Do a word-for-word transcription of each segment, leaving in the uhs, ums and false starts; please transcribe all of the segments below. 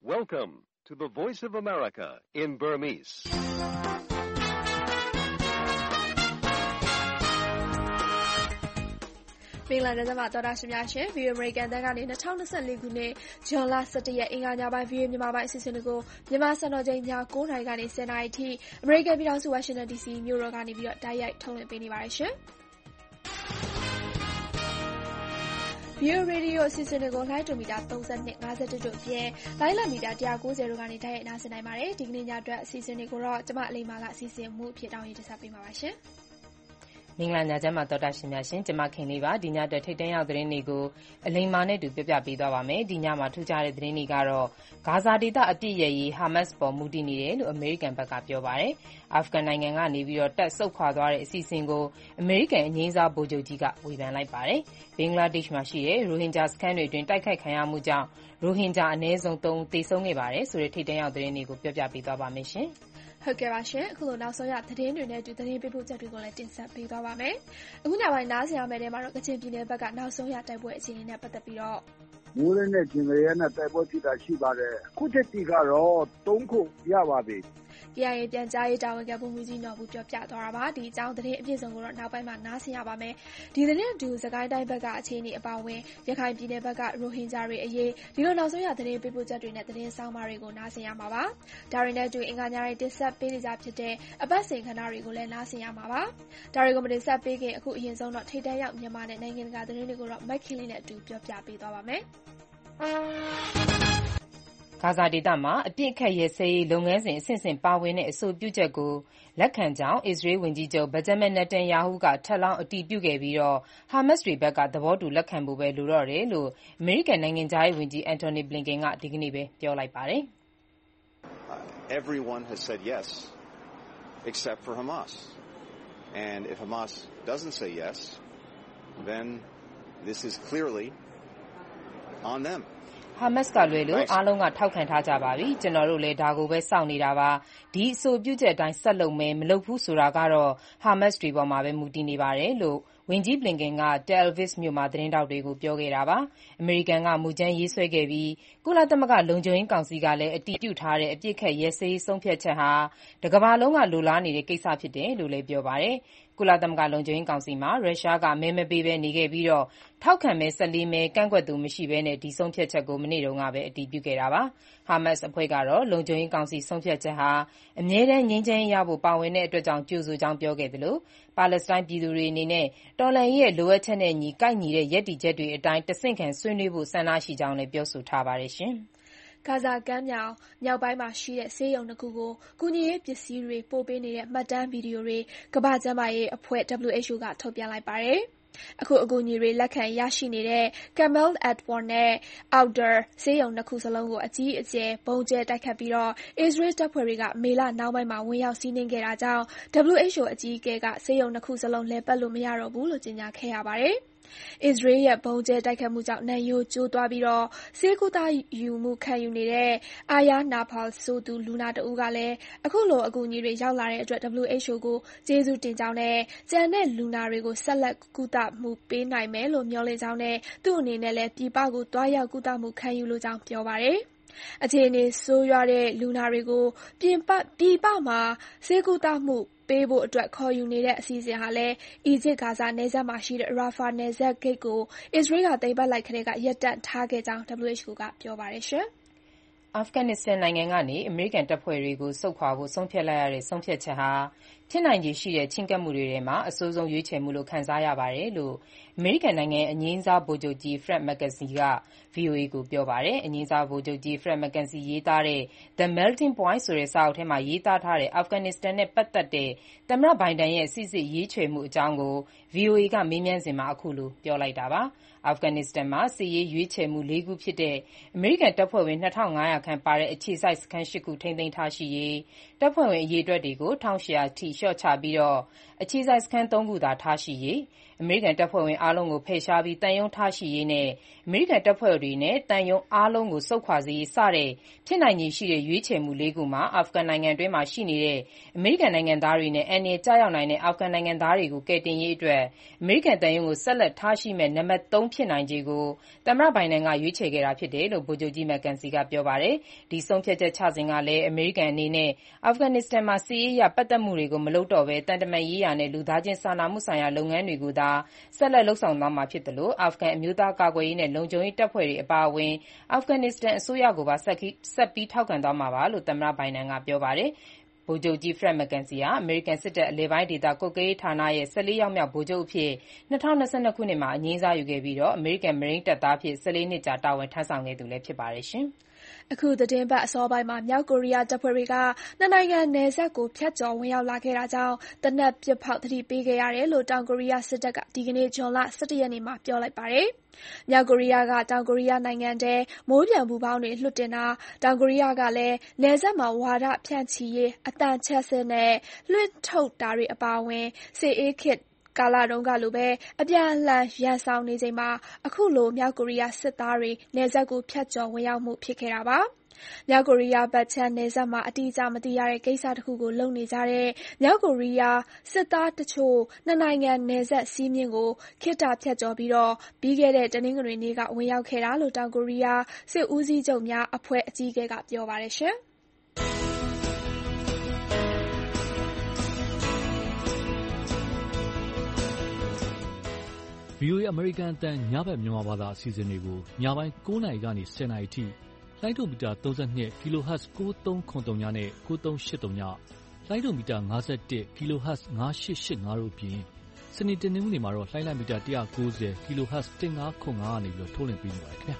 Welcome to the Voice of America in Burmese. ။မင်္ဂလာနေ့မှာတော်တာရှင်များရှင် View American တန်းကနေ၂၀၂၄ခုနှစ်ဇွန်လ၁၁ရက်အင်္ဂါညပိုင်း View မြန်မာပိုင်းအစီအစဉ်တွေကိုမြန်မာစံတော်ချိန်ည၉နာရီကနေ၁၀နာရီထိအမေရိကန်ပြည်ထောင်စု Washington ဒီ စီ မြို့တော်ကနေပြီးတော့တိုက်ရိုက်ထုတ်လွှင့်ပေးနေပါတယ်ရှင်။ View Radio အစီအစဉ်တွေကို Live မီတာ၃၂ ၅၁တို့အပြင် Live မီတာ၁၉၀တို့ကနေတိုက်ရိုက်နားဆင်နိုင်ပါတယ်။ဒီကနေ့ညအတွက်အစီအစဉ်တွေကိုတော့ကျမအလိမ္မာကအစီအစဉ်မှုအဖြစ်တောင်းရင်တင်ဆက်ပေးမှာပါရှင်။မင်္ဂလာညချမ်းပါတော်တာရှင်များရှင်ကျမခင်လေးပါဒီညအတွက်ထိတ်တန့်ရောက်သတင်းတွေကိုအလိမ္မာနဲ့တူပြပြပေးသွားပါမယ်ဒီညမှာထူးခြားတဲ့သတင်းတွေကတော့ဂါဇာဒေသအပြစ်ရရေးဟာမတ်စ်ပေါ်မူတည်နေတယ်လို့အမေရိကန်ဘက်ကပြောပါတယ်အာဖဂန်နိုင်ငံကနေပြီးတော့တက်ဆုတ်ခွာသွားတဲ့အစီအစဉ်ကိုအမေရိကန်အငြိမ်းစားဗိုလ်ချုပ်ကြီးကဝေဖန်လိုက်ပါတယ်ဘင်္ဂလားဒေ့ရှ်မှာရှိတဲ့ရိုဟင်ဂျာစခန်းတွေအတွင်းတိုက်ခိုက်ခံရမှုကြောင့်ရိုဟင်ဂျာအနည်းဆုံး၃ဦးသေဆုံးခဲ့ပါတယ်ဆိုတဲ့ထိတ်တန့်ရောက်သတင်းတွေကိုပြောပြပေးသွားပါမယ်ရှင်ဟုတ်ကဲ့ပါရှင်အခုလိုနောက်ဆုံးရသတင်းတွေနဲ့အတူသတင်းပေးပို့ချက်တွေကိုလည်းတင်ဆက်ပေးသွားပါမယ်အခုညပိုင်းနားဆင်ရမယ့်တဲမှာတော့ကချင်ပြည်နယ်ဘက်ကနောက်ဆုံးရတိုက်ပွဲအခြေအနေနဲ့ပတ်သက်ပြီးတော့မိုးရင်းနဲ့ဂျင်ကရနဲ့တိုက်ပွဲဖြစ်တာရှိပါတယ်ခုချက်တီကတော့၃ခုရပါပြီ K I A ပြန်ကြားရေးတာဝန်ခံဗိုလ်မှူးကြီးနော်ဘူးပြောပြသွားတာပါဒီအကြောင်းသတင်းအပြည့်စုံကိုတော့နောက်ပိုင်းမှာနားဆင်ရပါမယ်ဒီသတင်းအတူစကိုင်းတိုင်းဘက်ကအခြေအနေအပါအဝင်ရခိုင်ပြည်နယ်ဘက်ကရိုဟင်ဂျာတွေအရေးဒီလိုနောက်ဆုံးရသတင်းပေးပို့ချက်တွေနဲ့သတင်းဆောင်မတွေကိုနားဆင်ရမှာပါဒါတွေနဲ့အတူအင်္ဂါညတိုင်းတင်ဆက်ပေးနေကြဖြစ်တဲ့အပတ်စဉ်ခဏတွေကိုလည်းနားဆင်ရမှာပါဒါတွေကိုမတင်ဆက်ပေးခင်အခုအရင်ဆုံးတော့ထိတ်တန့်ရောက်မြန်မာနဲ့နိုင်ငံတကာသတင်းတွေကိုတော့မိုက်ခင်လေးနဲ့အတူပြောပြပေးသွားပါမယ်ဂါဇာဒေသမှာအပြစ်ခတ်ရဲစဲရေးလုပ်ငန်းစဉ်အဆင့်ဆင့်ပါဝင်တဲ့အဆိုပြုချက်ကိုလက်ခံကြောင်းအစ္စရေးဝန်ကြီးချုပ်ဘင်ဂျမင်နေတန်ယာဟုကထပ်လောင်းအတည်ပြုခဲ့ပြီးတော့ဟာမတ်စ်တွေဘက်ကသဘောတူလက်ခံဖို့ပဲလိုတော့တယ်လို့အမေရိကန်နိုင်ငံခြားရေးဝန်ကြီးအန်တိုနီဘလင်ကန်ကဒီကနေ့ပဲပြောလိုက်ပါတယ် Everyone has said yes except for Hamas and if Hamas doesn't say yes then this is clearly on them ဟာမတ်စ်ကလွယ်လို့အားလုံးကထောက်ခံထားကြပါပြီကျွန်တော်တို့လည်းဒါကိုပဲစောင့်နေတာပါဒီအဆိုပြုချက်အတိုင်းဆက်လုပ်မယ်မလုပ်ဘူးဆိုတာကတော့ဟာမတ်စ်တွေပေါ်မှာပဲမူတည်နေပါတယ်လို့ဝန်ကြီးဘလင်ကန်ကတယ်အဗစ်မြို့မှာသတင်းတောက်တွေကိုပြောခဲ့တာပါအမေရိကန်ကမူကြမ်းရေးဆွဲခဲ့ပြီးကုလသမဂ္ဂလုံခြုံရေးကောင်စီကလည်းအတည်ပြုထားတဲ့အပြစ်ခတ်ရဲစည်းဆုံးဖြတ်ချက်ဟာတကမ္ဘာလုံးကလိုလားနေတဲ့ကိစ္စဖြစ်တယ်လို့လည်းပြောပါတယ်ကုလသမဂ္ဂလုံခြုံရေးကောင်စီမှာရုရှားကမဲမပေးဘဲနေခဲ့ပြီးတော့ထောက်ခံမဲ၁၄မဲကန့်ကွက်သူမရှိဘဲနဲ့ဒီဆုံးဖြတ်ချက်ကိုမနေ့တုန်းကပဲအတည်ပြုခဲ့တာပါဟာမတ်စ်အဖွဲ့ကတော့လုံခြုံရေးကောင်စီဆုံးဖြတ်ချက်ဟာအမြဲတမ်းငြိမ်းချမ်းရေးရဖို့ပါဝင်တဲ့အတွက်ကြောင့်ကြိုဆိုကြောင်းပြောခဲ့သလိုပါလက်စတိုင်းပြည်သူတွေအနေနဲ့တော်လှန်ရေးရဲ့လိုအပ်ချက်နဲ့ညီကိုက်ညီတဲ့ရည်တည်ချက်တွေအတိုင်းတဆင့်ခံဆွေးနွေးဖို့ဆန္ဒရှိကြောင်းလည်းပြောဆိုထားပါတယ်ရှင်ဂါဇာကမ်းမြောင်မြောက်ပိုင်းမှာရှိတဲ့ဆေးရုံတစ်ခုကိုကူညီရေးပစ္စည်းတွေပို့ပေးနေတဲ့မှတ်တမ်းဗီဒီယိုတွေကမ္ဘာ့ကျန်းမာရေးအဖွဲ့ W H O ကထုတ်ပြန်လိုက်ပါတယ်။အခုအကူအညီတွေလက်ခံရရှိနေတဲ့ Camel Adwan နဲ့ Outdoor ဆေးရုံနှစ်ခုစလုံးကိုအကြီးအကျယ်ဗုံးကျဲတိုက်ခတ်ပြီးတော့အစ္စရေးတပ်ဖွဲ့တွေကမေလနှောင်းပိုင်းမှာဝင်ရောက်စီးနင်းခဲ့တာကြောင့် W H O အကြီးအကဲကဆေးရုံနှစ်ခုစလုံးလည်ပတ်လို့မရတော့ဘူးလို့ကြေညာခဲ့ရပါတယ်။အစ္စရေးရဲ့ဗုံးကျဲတိုက်ခိုက်မှုကြောင့်နံရိုးကျိုးသွားပြီးတော့ဆေးကုသယူမှုခံယူနေတဲ့အာယာနာဖာဆိုသူလူနာတဦးကလည်းအခုလိုအကူအညီတွေရောက်လာတဲ့အတွက် W H O ကိုကျေးဇူးတင်ကြောင်းနဲ့ကျန်တဲ့လူနာတွေကိုဆက်လက်ကုသမှုပေးနိုင်မယ်လို့မျှော်လင့်ကြောင်းနဲ့သူ့အနေနဲ့လည်းပြည်ပကိုတွားရောက်ကုသမှုခံယူလိုကြောင်းပြောပါတယ်အခြေအနေဆိုးရွားတဲ့လူနာတွေကိုပြင်ပပြည်ပမှာဆေးကုသမှုပေးဖို့အတွက်ခေါ်ယူနေတဲ့အစီအစဉ်ဟာလည်းအီဂျစ်ဂါဇာနယ်စပ်မှာရှိတဲ့ Rafah နယ်စပ်ဂိတ်ကိုအစ္စရေးကသိမ်းပိုက်လိုက်ကတည်းကရပ်တန့်ထားခဲ့ကြောင်း W H O ကပြောပါတယ်ရှင်အာဖဂန်နစ္စတန်နိုင်ငံကနေအမေရိကန်တပ်ဖွဲ့တွေကိုဆုတ်ခွာဖို့ဆုံးဖြတ်လိုက်ရတဲ့ဆုံးဖြတ်ချက်ဟာဖြစ်နိုင်ခြေရှိတဲ့ချဉ်းကပ်မှုတွေထဲမှာအဆိုးဆုံးရွေးချယ်မှုလို့ခံစားရပါတယ်လို့အမေရိကန်နိုင်ငံအငြိမ်းစားဗိုလ်ချုပ်ကြီး Fred McKenzie က ဗွီအိုအေ ကိုပြောပါတယ်အငြိမ်းစားဗိုလ်ချုပ်ကြီး Fred McKenzie ရေးသားတဲ့ The Melting Point ဆိုတဲ့စာအုပ်ထဲမှာရေးသားထားတဲ့အာဖဂန်နစ္စတန်နဲ့ပတ်သက်တဲ့သမ္မတဘိုင်ဒန်ရဲ့စစ်စစ်ရွေးချယ်မှုအကြောင်းကို ဗွီအိုအေ ကမေးမြန်းစဉ်မှာအခုလိုပြောလိုက်တာပါအာဖဂန်နစ္စတန်မှာစစ်ရေးရွေးချယ်မှုလေးခုဖြစ်တဲ့အမေရိကန်တပ်ဖွဲ့ဝင်နှစ်ထောင်ငါးရာခန့်ပါတဲ့အခြေစိုက်စခန်းရှစ်ခုထိန်းသိမ်းထားရှိရေးတပ်ဖွဲ့ဝင်အရေအတွက်တွေကိုတစ်ထောင်ရှစ်ရာထိလျှော့ချပြီးတော့အခြေစိုက်စခန်းသုံးခုသာထားရှိရေးအမေရိကန်တပ်ဖွဲ့ဝင်အားလုံးကိုဖယ်ရှားပြီးသံရုံးထားရှိရေးနဲ့အမေရိကန်တပ်ဖွဲ့တွေနဲ့သံရုံးအားလုံးကိုဆုတ်ခွာစေရေးစတဲ့ဖြစ်နိုင်ခြေရှိတဲ့ရွေးချယ်မှုလေးခုမှာအာဖဂန်နိုင်ငံတွင်းမှာရှိနေတဲ့အမေရိကန်နိုင်ငံသားတွေနဲ့အန္တရာယ်ကျရောက်နိုင်တဲ့အာဖဂန်နိုင်ငံသားတွေကိုကယ်တင်ရေးအတွက်အမေရိကန်သံရုံးကိုဆက်လက်ထားရှိမဲ့နံပါတ်သုံးဖြစ်နိုင်ခြေကိုသမ္မတဘိုင်ဒန်ကရွေးချယ်ခဲ့တာဖြစ်တယ်လို့ဗိုလ်ချုပ်ကြီးမက်ကန်စီကပြောပါတယ်။ဒီဆုံးဖြတ်ချက်ချစဉ်ကလည်းအမေရိကန်အနေနဲ့အာဖဂန်နစ္စတန်မှာစစ်ရေးအရပတ်သက်မှုတွေကိုမလုပ်တော့ဘဲတန်တမာရေးရာနဲ့လူသားချင်းစာနာမှုဆိုင်ရာလုပ်ငန်းတွေကိုသာဆက်လက်လုပ်ဆောင်သွားမှာဖြစ်တယ်လို့အာဖဂန်အမျိုးသားကာကွယ်ရေးနဲ့လုံခြုံရေးတပ်ဖွဲ့တွေအပါအဝင်အာဖဂန်နစ္စတန်အစိုးရကိုပါဆက်ပြီးထောက်ခံသွားမှာပါလို့သမ္မတဘိုင်ဒန်ကပြောပါတယ်။ဗိုလ်ချုပ်ကြီး Fred McKenzie ဟာအမေရိကန်စစ်တပ်အလယ်ပိုင်းဒေသကွပ်ကဲရေးဌာနရဲ့၁၄ယောက်မြောက်ဗိုလ်ချုပ်အဖြစ်၂၀၂၂ခုနှစ်မှာအငြိမ်းစားယူခဲ့ပြီးအမေရိကန်မရိန်းတပ်သားအဖြစ်၁၄နှစ်ကြာတာဝန်ထမ်းဆောင်ခဲ့သူလည်းဖြစ်ပါတယ်။အခုသီတင်းပတ်အစောပိုင်းမှာမြောက်ကိုရီးယားတပ်ဖွဲ့တွေကနှစ်နိုင်ငံနယ်စပ်ကိုဖြတ်ကျော်ဝင်ရောက်လာခဲ့တာကြောင့်သေနတ်ပစ်ဖောက်သတိပေးခဲ့ရတယ်လို့တောင်ကိုရီးယားစစ်တပ်ကဒီကနေ့ဇွန်လ၁၁ရက်နေ့မှာပြောလိုက်ပါတယ်။မြောက်ကိုရီးယားကတောင်ကိုရီးယားနိုင်ငံထဲမိုးပျံပူပေါင်းတွေလွှတ်တင်တာတောင်ကိုရီးယားကလည်းနယ်စပ်မှာဝါဒဖြန့်ချီရေးအသံချဲ့စက်နဲ့လွှင့်ထုတ်တာတွေအပါအဝင်စစ်အေးခေတ်ကာလတုန်းကလိုပဲအပြန်အလှန်ရန်စောင်နေချိန်မှာအခုလိုမြောက်ကိုရီးယားစစ်သားတွေနယ်စပ်ကိုဖြတ်ကျော်ဝင်ရောက်မှုဖြစ်ခဲ့တာပါ။မြောက်ကိုရီးယားဘက်ခြမ်းနယ်စပ်မှာအတိအကျမသိရတဲ့ကိစ္စတခုကိုလုပ်နေကြတဲ့မြောက်ကိုရီးယားစစ်သားတချို့နှစ်နိုင်ငံနယ်စပ်စည်းမျဉ်းကိုခေတ္တဖြတ်ကျော်ပြီးပြီးခဲ့တဲ့တနင်္ဂနွေနေ့ကဝင်ရောက်ခဲ့တာလို့တောင်ကိုရီးယားစစ်ဦးစီးချုပ်များအဖွဲ့အကြီးအကဲကပြောပါတယ်။ဗွီအိုအေ အမေရိကန်အသံညဘက်မြန်မာဘာသာအစီအစဉ်တွေကိုညပိုင်း၉နာရီကနေ၁၀နာရီထိလိုင်းဒိုမီတာ၃၂ kHz ၉၃၇၃နဲ့ ၉၃၈၃ညလိုင်းဒိုမီတာ၅၁ kHz ၅၈၈၅တို့အပြင်စနေတနင်္ဂနွေမှာတော့လိုင်းလိုက်မီတာ၁၉၀ kHz ၁၅၇၅ကနေပြီးထုတ်လွှင့်ပေးနေပါတယ်ခင်ဗျာ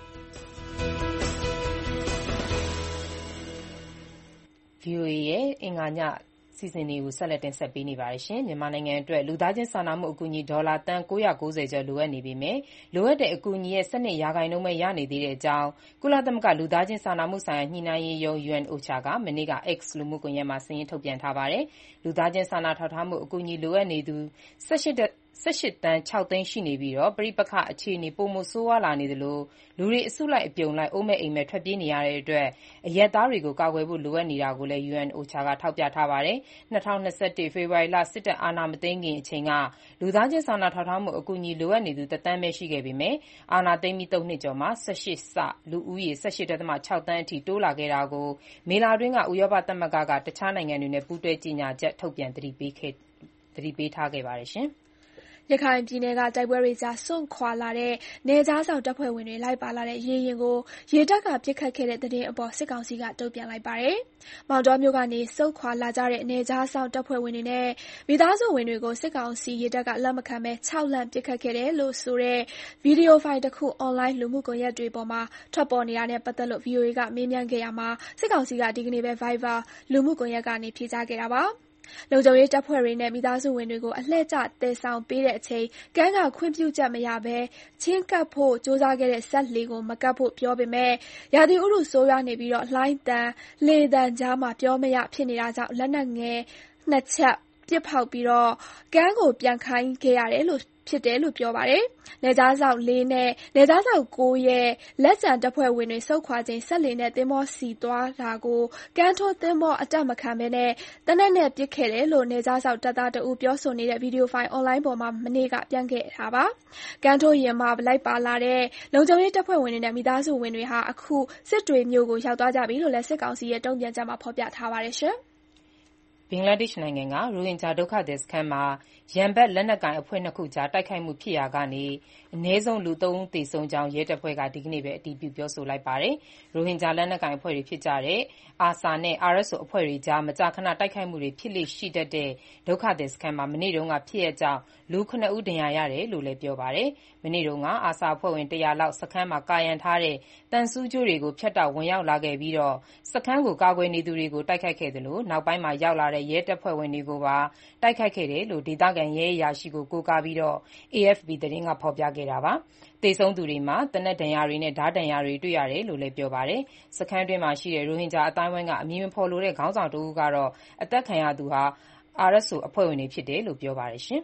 ။ ဗွီအိုအေရဲ့အင်္ဂါညစီစဉ်တွေကိုဆက်လက်တင်ဆက်ပေးနေပါတယ်ရှင်။မြန်မာနိုင်ငံအတွက်လူသားချင်းစာနာမှုအကူအညီဒေါ်လာသန်း၉၉၀ကျော်လိုအပ်နေပေမဲ့လိုအပ်တဲ့အကူအညီရဲ့၁၂ရာခိုင်နှုန်းပဲရနေသေးတဲ့အကြောင်းကုလသမဂ္ဂလူသားချင်းစာနာမှုဆိုင်ရာညှိနှိုင်းရေးရုံး ယူအန် အိုချာ ကမနေ့က X လူမှုကွန်ရက်မှာစာရင်းထုတ်ပြန်ထားပါတယ်။လူသားချင်းစာနာထောက်ထားမှုအကူအညီလိုအပ်နေသူ၁၈သန်း၆သိန်းရှိနေပြီးပဋိပက္ခအခြေအနေပိုမိုဆိုးဝါးလာနေသလိုလူတွေအစုလိုက်အပြုံလိုက်အိုးမဲ့အိမ်မဲ့ထွက်ပြေးနေရတဲ့အတွက်အရပ်သားတွေကိုကာကွယ်ဖို့လိုအပ်နေတာကိုလည်း ယူအန် အိုချာ ကထောက်ပြထားပါတယ်။၂၀၂၁ဖေဖော်ဝါရီလစစ်တပ်အာဏာမသိမ်းခင်အချိန်ကလူသားချင်းစာနာထောက်ထားမှုအကူအညီလိုအပ်နေသူတသန်းပဲရှိခဲ့ပေမဲ့အာဏာသိမ်းပြီးသုံးနှစ်ကျော်မှာ၁၈ဆလူဦးရေ၁၈ဒသမ၆သန်းအထိတိုးလာခဲ့တာကိုမေလတွင်းကဥရောပသမဂ္ဂကတခြားနိုင်ငံတွေနဲ့ပူးတွဲကြေညာချက်ထုတ်ပြန်သတိပေးထားခဲ့ပါတယ်။ရခိုင်ပြည်နယ်ကတိုက်ပွဲတွေကြားစွန့်ခွာလာတဲ့နယ်ခြားစောင့်တပ်ဖွဲ့ဝင်တွေလိုက်ပါလာတဲ့ရေယာဉ်ကိုရေတပ်ကပစ်ခတ်ခဲ့တဲ့သတင်းအပေါ်စစ်ကောင်စီကတုံ့ပြန်လိုက်ပါတယ်။မောင်တောမြို့ကနေစွန့်ခွာလာကြတဲ့နယ်ခြားစောင့်တပ်ဖွဲ့ဝင်တွေနဲ့မိသားစုဝင်တွေကိုစစ်ကောင်စီရေတပ်ကလက်မခံဘဲခြောက်လှန့်ပစ်ခတ်ခဲ့တယ်လို့ဆိုတဲ့ဗီဒီယိုဖိုင်တစ်ခုအွန်လိုင်းလူမှုကွန်ရက်တွေပေါ်မှာထွက်ပေါ်နေတာနဲ့ပတ်သက်လို့ ဗွီအိုအေ ကမေးမြန်းခဲ့ရာမှာစစ်ကောင်စီကဒီကနေ့ပဲ Viber လူမှုကွန်ရက်ကနေဖြေကြားခဲ့တာပါ။လုံခြုံရေးတပ်ဖွဲ့တွေနဲ့မိသားစုဝင်တွေကိုအလှည့်ကျသယ်ဆောင်ပေးတဲ့အချိန်ကမ်းကခွင့်ပြုချက်မရဘဲချဉ်းကပ်ဖို့ကြိုးစားခဲ့တဲ့စက်လှေကိုမကပ်ဖို့ပြောပေမဲ့ရာသီဥတုဆိုးရွားနေပြီးလှိုင်းသံလေသံကြားမှာပြောမရဖြစ်နေတာကြောင့်လက်နက်ငယ်နှစ်ချက်ပစ်ဖောက်ပြီးကမ်းကိုပြန်ခိုင်းခဲ့ရတယ်လို့ဖြစ်တယ်လို့ပြောပါတယ်။နယ်ခြားစောင့်လေးနဲ့နယ်ခြားစောင့်ကိုရဲ့လက်ကျန်တပ်ဖွဲ့ဝင်တွေဆုတ်ခွာချိန်ဆက်လေနဲ့သင်္ဘောစီသွားတာကိုကမ်းထိုးသင်္ဘောအတက်မခံဘဲနဲ့တနက်နဲ့ပစ်ခဲ့တယ်လို့နယ်ခြားစောင့်တပ်သားတဦးပြောဆိုနေတဲ့ဗီဒီယိုဖိုင်အွန်လိုင်းပေါ်မှာမနေ့ကပြန့်ခဲ့တာပါ။ကမ်းထိုးယာဉ်မှာလိုက်ပါလာတဲ့လုံခြုံရေးတပ်ဖွဲ့ဝင်တွေနဲ့မိသားစုဝင်တွေဟာအခုစစ်တွေမြို့ကိုရောက်သွားကြပြီလို့လည်းစစ်ကောင်စီရဲ့တုံ့ပြန်ချက်မှာဖော်ပြထားပါတယ်ရှင်။ဘင်္ဂလားဒေ့ရှ်နိုင်ငံကရိုဟင်ဂျာဒုက္ခသည်စခန်းမှာရန်ဘက်လက်နက်ကိုင်အဖွဲ့နှစ်ခုကြားတိုက်ခိုက်မှုဖြစ်ရာကနေအနည်းဆုံးလူသုံးဦးသေဆုံးကြောင်းရဲတပ်ဖွဲ့ကဒီကနေ့ပဲအတည်ပြုပြောဆိုလိုက်ပါတယ်။ရိုဟင်ဂျာလက်နက်ကိုင်အဖွဲ့တွေဖြစ်ကြတဲ့အာဆာနဲ့ အာအက်စ်အို အဖွဲ့တွေကြားမကြာခဏတိုက်ခိုက်မှုတွေဖြစ်လေ့ရှိတတ်တဲ့ဒုက္ခသည်စခန်းမှာမနေ့တုန်းကဖြစ်ရပ်ကြောင့်လူခုနစ်ဦးဒဏ်ရာရတယ်လို့လည်းပြောပါတယ်။မနေ့တုန်းကအာဆာအဖွဲ့ဝင်တရာလောက်စခန်းမှာကာရံထားတဲ့သံဆူးကြိုးတွေကိုဖြတ်တောက်ဝင်ရောက်လာခဲ့ပြီးစခန်းကိုကာကွယ်နေသူတွေကိုတိုက်ခိုက်ခဲ့သလိုနောက်ပိုင်းမှာရောက်လာတဲ့ရဲတပ်ဖွဲ့ဝင်တွေကိုပါတိုက်ခိုက်ခဲ့တယ်လို့ဒေသခံရဲအရာရှိကိုကိုးကားပြီး အေအက်ဖ်ပီ သတင်းကဖော်ပြခဲ့တာပါ။သေဆုံးသူတွေမှာသေနတ်ဒဏ်ရာတွေနဲ့ဓားဒဏ်ရာတွေတွေ့ရတယ်လို့လည်းပြောပါတယ်။စခန်းတွင်းမှာရှိတဲ့ရိုဟင်ဂျာအသိုင်းအဝိုင်းကအမည်မဖော်လိုတဲ့ခေါင်းဆောင်တဦးကတော့အသတ်ခံရသူဟာ အာအက်စ်အို အဖွဲ့ဝင်တွေဖြစ်တယ်လို့ပြောပါတယ်။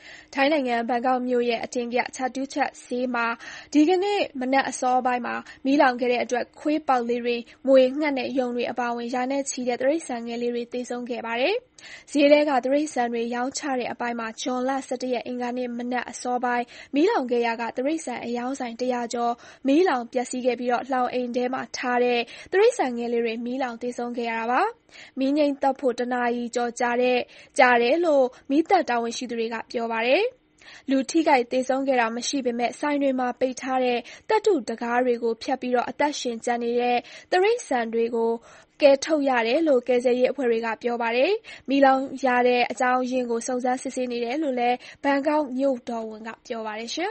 ထိုင်းနိုင်ငံဘန်ကောက်မြို့ရဲ့အထင်ကရ Chatuchak ဈေးမှာဒီကနေ့မနက်အစောပိုင်းမှာမီးလောင်ခဲ့တဲ့အတွက်ခွေးပေါက်လေးတွေ၊မြွေ၊ငှက်နဲ့ယုန်တွေအပါအဝင်ရာနဲ့ချီတဲ့တိရစ္ဆာန်ငယ်လေးတွေသေဆုံးခဲ့ပါတယ်။ဈေးထဲကတိရစ္ဆာန်တွေရောင်းချတဲ့အပိုင်းမှာဇွန်လ ၁၁ ရက်အင်္ဂါနေ့မနက်အစောပိုင်းမီးလောင်ခဲ့ရာကတိရစ္ဆာန်အရောင်းဆိုင်တရာကျော်မီးလောင်ပျက်စီးခဲ့ပြီးလှောင်အိမ်ထဲမှာထားတဲ့တိရစ္ဆာန်ငယ်လေးတွေမီးလောင်သေဆုံးခဲ့ရတာပါ။မီးငြိမ်းသတ်ဖို့တနာရီကျော်ကြာတယ်လို့မီးသတ်တာဝန်ရှိသူတွေကပြောပါတယ်။လူထိခိုက်သေဆုံးခဲ့တာမရှိပေမဲ့ဆိုင်တွေမှာပိတ်ထားတဲ့သတ္တုတံခါးတွေကိုဖျက်ပြီးအသက်ရှင်ကျန်နေတဲ့တိရစ္ဆာန်တွေကိုကယ်ထုတ်ရတယ်လို့ကယ်ဆယ်ရေးအဖွဲ့တွေကပြောပါတယ်။မီးလောင်ရတဲ့အကြောင်းရင်းကိုစုံစမ်းစစ်ဆေးနေတယ်လို့လည်းဘန်ကောက်မြို့တော်ဝန်ကပြောပါတယ်။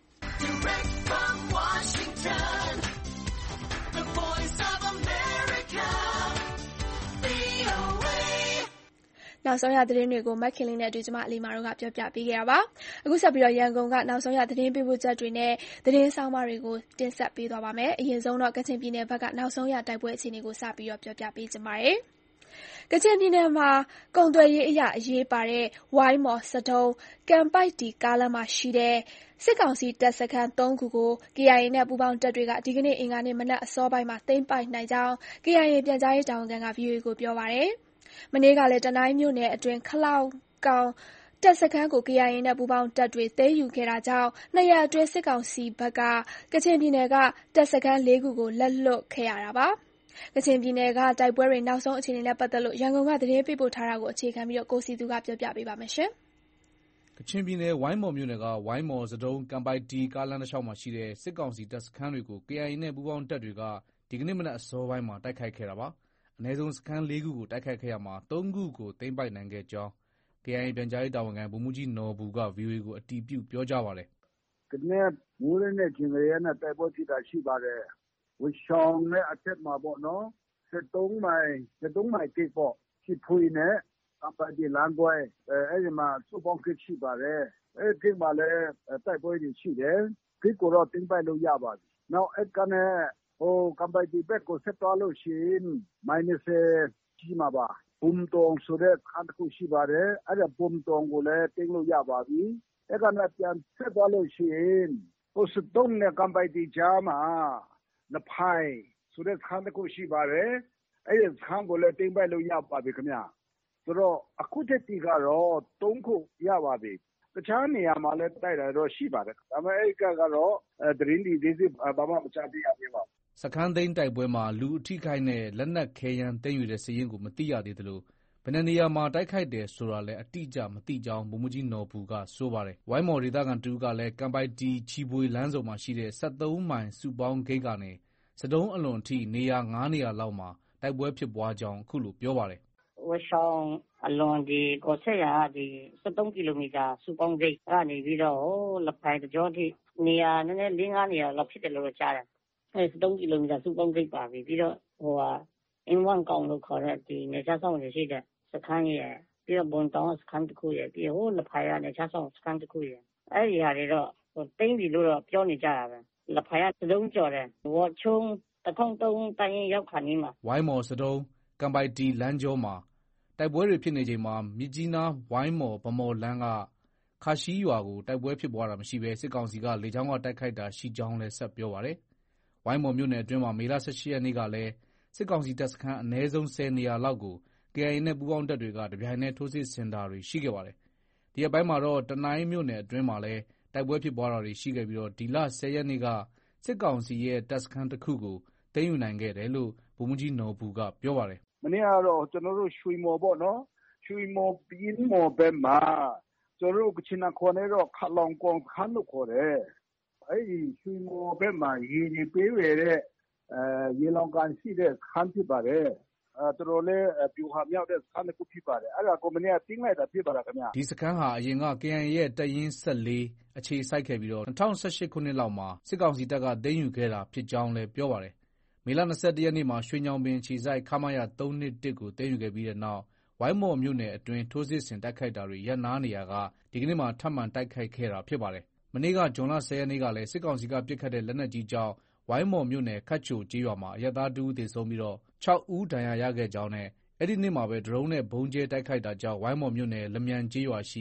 နောက်ဆုံးရသတင်းတွေကိုမခင်လေးနဲ့အတူကျမအလီမာတို့ကပြောပြပေးခဲ့တာပါ။အခုဆက်ပြီးရန်ကုန်ကနောက်ဆုံးရသတင်းပေးပို့ချက်တွေနဲ့သတင်းဆောင်းပါးတွေကိုတင်ဆက်ပေးသွားပါမယ်။အရင်ဆုံးတော့ကချင်ပြည်နယ်ဘက်ကနောက်ဆုံးရတိုက်ပွဲအခြေအနေကိုစပြီးပြောပြပေးကြပါမယ်။ကချင်ပြည်နယ်မှာကုန်သွယ်ရေးအရအရေးပါတဲ့ဝိုင်းမော်-ဆဒုံး-ကန်ပိုက်တီကားလမ်းမှာရှိတဲ့စစ်ကောင်စီတပ်စခန်းသုံးခုကို ကေအိုင်အေ နဲ့ပူးပေါင်းတပ်တွေကဒီကနေ့အင်္ဂါနေ့မနက်အစောပိုင်းမှာသိမ်းပိုက်နိုင်ကြောင်း ကေအိုင်အေ ပြန်ကြားရေးတာဝန်ခံက ဗွီအိုအေကိုပြောပါတယ်။မနေ့ကလည်းတနိုင်းမြို့နယ်အတွင်းခလောက်ကောင်တပ်စခန်းကိုကေအိုင်အေနဲ့ပူးပေါင်းတပ်တွေသိမ်းယူခဲ့တာကြောင့်နှစ်ရက်အတွင်းစစ်ကောင်စီဘက်ကကချင်ပြည်နယ်ကတပ်စခန်းလေးခုကိုလက်လွှတ်ခဲ့ရတာပါ။ကချင်ပြည်နယ်ကတိုက်ပွဲတွေနောက်ဆုံးအခြေအနေနဲ့ပတ်သက်လို့ရန်ကုန်ကသတင်းပေးပို့ထားတာကိုအခြေခံပြီးကိုစီသူကပြောပြပေးပါမယ်။ကချင်ပြည်နယ်ဝိုင်းမော်မြို့နယ်ကဝိုင်းမော်-ဆဒုံး-ကန်ပိုက်တီကားလမ်းတလျှောက်မှာရှိတဲ့စစ်ကောင်စီတပ်စခန်းတွေကို ကေအိုင်အေနဲ့ပူးပေါင်းတပ်တွေကဒီကနေ့မနက်အစောပိုင်းမှာတိုက်ခိုက်ခဲ့တာပါ။အနည်းဆုံးစခန်းလေးခုကိုတိုက်ခိုက်ခဲ့ရာမှာသုံးခုကိုသိမ်းပိုက်နိုင်ခဲ့ကြောင်း ကေအိုင်အေ ပြန်ကြားရေးတာဝန်ခံဗိုလ်မှူးကြီးနော်ဘူက ဗွီအိုအေကိုအတည်ပြုပြောကြားပါတယ်။“ဒီနေ့မိုးလင်းတဲ့အချိန်ကတည်းကနေတိုက်ပွဲဖြစ်တာရှိပါတယ်။ဝါးရှောင်နဲ့အထက်မှာပေါ့နော်။ဆဒုံးမိုင်ဆဒုံးမိုင်ဂိတ်ပေါ့။ချီဖွေနဲ့ကန်ပိုက်တီလမ်းခွဲအဲဒီမှာစုပေါင်းဂိတ်ရှိပါတယ်။အဲဒီဂိတ်မှာလည်းတိုက်ပွဲတွေရှိတယ်။ဂိတ်ကိုတော့သိမ်းပိုက်လို့ရပါပြီ။နောက်အဲဒီကနေဟိုကန်ပိုက်တီဘက်ကိုဆက်သွားလို့ရှိရင်မိုင်၂၀ရှိမှာပါ။ဘုံတောင်ဆိုတဲ့စခန်းတစ်ခုရှိပါတယ်။အဲဒီဘုံတောင်ကိုလည်းသိမ်းလို့ရပါပြီ။အဲဒီကနေပြန်ဆက်သွားလို့ရှိရင်ဟိုဆဒုံးနဲ့ကန်ပိုက်တီကြားမှာနဖိုင်ဆိုတဲ့စခန်းတစ်ခုရှိပါတယ်။အဲဒီစခန်းကိုလည်းသိမ်းပိုက်လို့ရပါပြီခင်ဗျ။ဆိုတော့အခုထက်ထိကတော့သုံးခုရပါပြီ။တခြားနေရာမှာလည်းတိုက်တာတော့ရှိပါတယ်။ဒါပေမဲ့အဲဒီကတော့သတင်းတွေသေးစိတ်ဘာမှမကြားသိရသေးပါဘူး။ ”စခန်းသိမ်းတိုက်ပွဲမှာလူအထိအခိုက်နဲ့လက်နက်ခဲယမ်းသိမ်းယူတဲ့စာရင်းကိုမသိရသေးသလိုဘယ်နှစ်နေရာမှာတိုက်ခိုက်တယ်ဆိုတာလည်းအတိအကျမသိကြောင်းဗိုလ်မှူးကြီးနော်ဘူကဆိုပါတယ်။ဝိုင်းမော်ဒေသခံတစ်ဦးကလည်းကန်ပိုက်တီချီဖွေလမ်းဆုံမှာရှိတဲ့၁၃မိုင်စုပေါင်းဂိတ်ကနေဆဒုံးအလွန်အထိနေရာငါးနေရာလောက်မှာတိုက်ပွဲဖြစ်ပွားကြောင်းအခုလိုပြောပါတယ်။“ဝါးရှောင်အလွန်ဒီကော်ဆက်ရာကဒီ၁၃ကီလိုမီတာစုပေါင်းဂိတ်ကနေပြီးတော့ဟိုလဖိုင်တကြောထိနေရာနည်းနည်းလေးငါးနေရာလောက်ဖြစ်တယ်လို့ကြားတယ်။အဲ၁၃ကီလိုမီတာစုပေါင်းဂိတ်ပါပြီ။ပြီးတော့ဟိုဟာအင်းဝမ်ကောင်လို့ခေါ်တဲ့ဒီနေချဆောင်ရရှိတဲ့စခန်းရဲ့ပြီးတော့ဘွန်တောင်စခန်းတစ်ခုရဲ့ပြီးဟိုလဖိုင်ကနေချဆောင်စခန်းတစ်ခုရဲ့အဲဒီဟာတွေတော့ဟိုတိမ့်ပြီလို့တော့ပြောနေကြတာပဲလဖိုင်ကစလုံးကြော်တယ်ဝါချုံတထုံတုံးတိုင်းရင်ရောက်ခါနေမှာဝိုင်းမော်ဆဒုံးကန်ပိုက်တီလမ်းကျောမှာတိုက်ပွဲတွေဖြစ်နေချိန်မှာမြစ်ကြီးနားဝိုင်းမော်ဗမော်လမ်းကခါရှိရွာကိုတိုက်ပွဲဖြစ်ပွားတာမရှိဘဲစစ်ကောင်စီကလေကြောင်းကတိုက်ခိုက်တာရှိကြောင်းလည်းဆက်ပြောပါတယ်။ဝိုင်းမော်မြို့နယ်အတွင်းမှာမေလ၁၈ရက်နေ့ကလည်းစစ်ကောင်စီတပ်စခန်းအနည်းဆုံး၁၀နေရာလောက်ကိုကေအိုင်အေနဲ့ပူးပေါင်းတပ်တွေကတပြိုင်နက်ထိုးစစ်ဆင်တာတွေရှိခဲ့ပါတယ်။ဒီရက်ပိုင်းမှာတော့တနိုင်းမြို့နယ်အတွင်းမှာလည်းတိုက်ပွဲဖြစ်ပွားတာတွေရှိခဲ့ပြီးဒီလ၁၀ရက်နေ့ကစစ်ကောင်စီရဲ့တပ်စခန်းတစ်ခုကိုသိမ်းယူနိုင်ခဲ့တယ်လို့ဗိုလ်မှူးကြီးနော်ဘူကပြောပါတယ်။“မနေ့ကတော့ကျွန်တော်တို့ရွှေမော်ပေါ့နော်။ရွှေမော်ပင်းမော်ဘက်မှာကျွန်တော်တို့ကချင်နာခေါ်နေတော့ခလောင်ကောင်ခန်းလို့ခေါ်တယ်။အဲဒီရွှေမော်ဘက်မှာရေကြီးပေးဝယ်တဲ့အဲရေလောင်ကန်ရှိတဲ့ခန်းဖြစ်ပါတယ်။အဲတော်တော်လေးပြူဟာမြောက်တဲ့စခန်းတစ်ခုဖြစ်ပါတယ်။အဲ့ဒါကိုမနေ့ကတင်းလိုက်တာဖြစ်ပါလားခင်ဗျ။ဒီစခန်းဟာအရင်က ကေအိုင်အေရဲ့တပ်ရင်း၁၄အခြေစိုက်ခဲ့ပြီးတော့၂၀၁၈ခုနှစ်လောက်မှာစစ်ကောင်စီတပ်ကသိမ်းယူခဲ့တာဖြစ်ကြောင်းလည်းပြောပါတယ်။မေလ၂၁ရက်နေ့မှာရွှေညောင်ပင်အခြေစိုက်ခမရ၃၂၁ကိုသိမ်းယူခဲ့ပြီးတဲ့နောက်ဝိုင်းမော်မြို့နယ်အတွင်းထိုးစစ်ဆင်တိုက်ခိုက်တာတွေရပ်နားနေရာကဒီကနေ့မှာထပ်မံတိုက်ခိုက်ခဲ့တာဖြစ်ပါတယ်။မနေ့ကဇွန်လ၁၀ရက်နေ့ကလည်းစစ်ကောင်စီကပစ်ခတ်တဲ့လက်နက်ကြီးကြောင့်ဝိုင်းမော်မြို့နယ်ခတ်ချိုကျေးရွာမှာအရပ်သားတစ်ဦးသေဆုံးပြီးတော့၆ဦးဒဏ်ရာရခဲ့ကြောင်းနဲ့အဲ့ဒီနေ့မှာပဲဒရုန်းနဲ့ဘုံကျဲတိုက်ခိုက်တာကြောင့်ဝိုင်းမော်မြို့နယ်လမြန်ကျေးရွာရှိက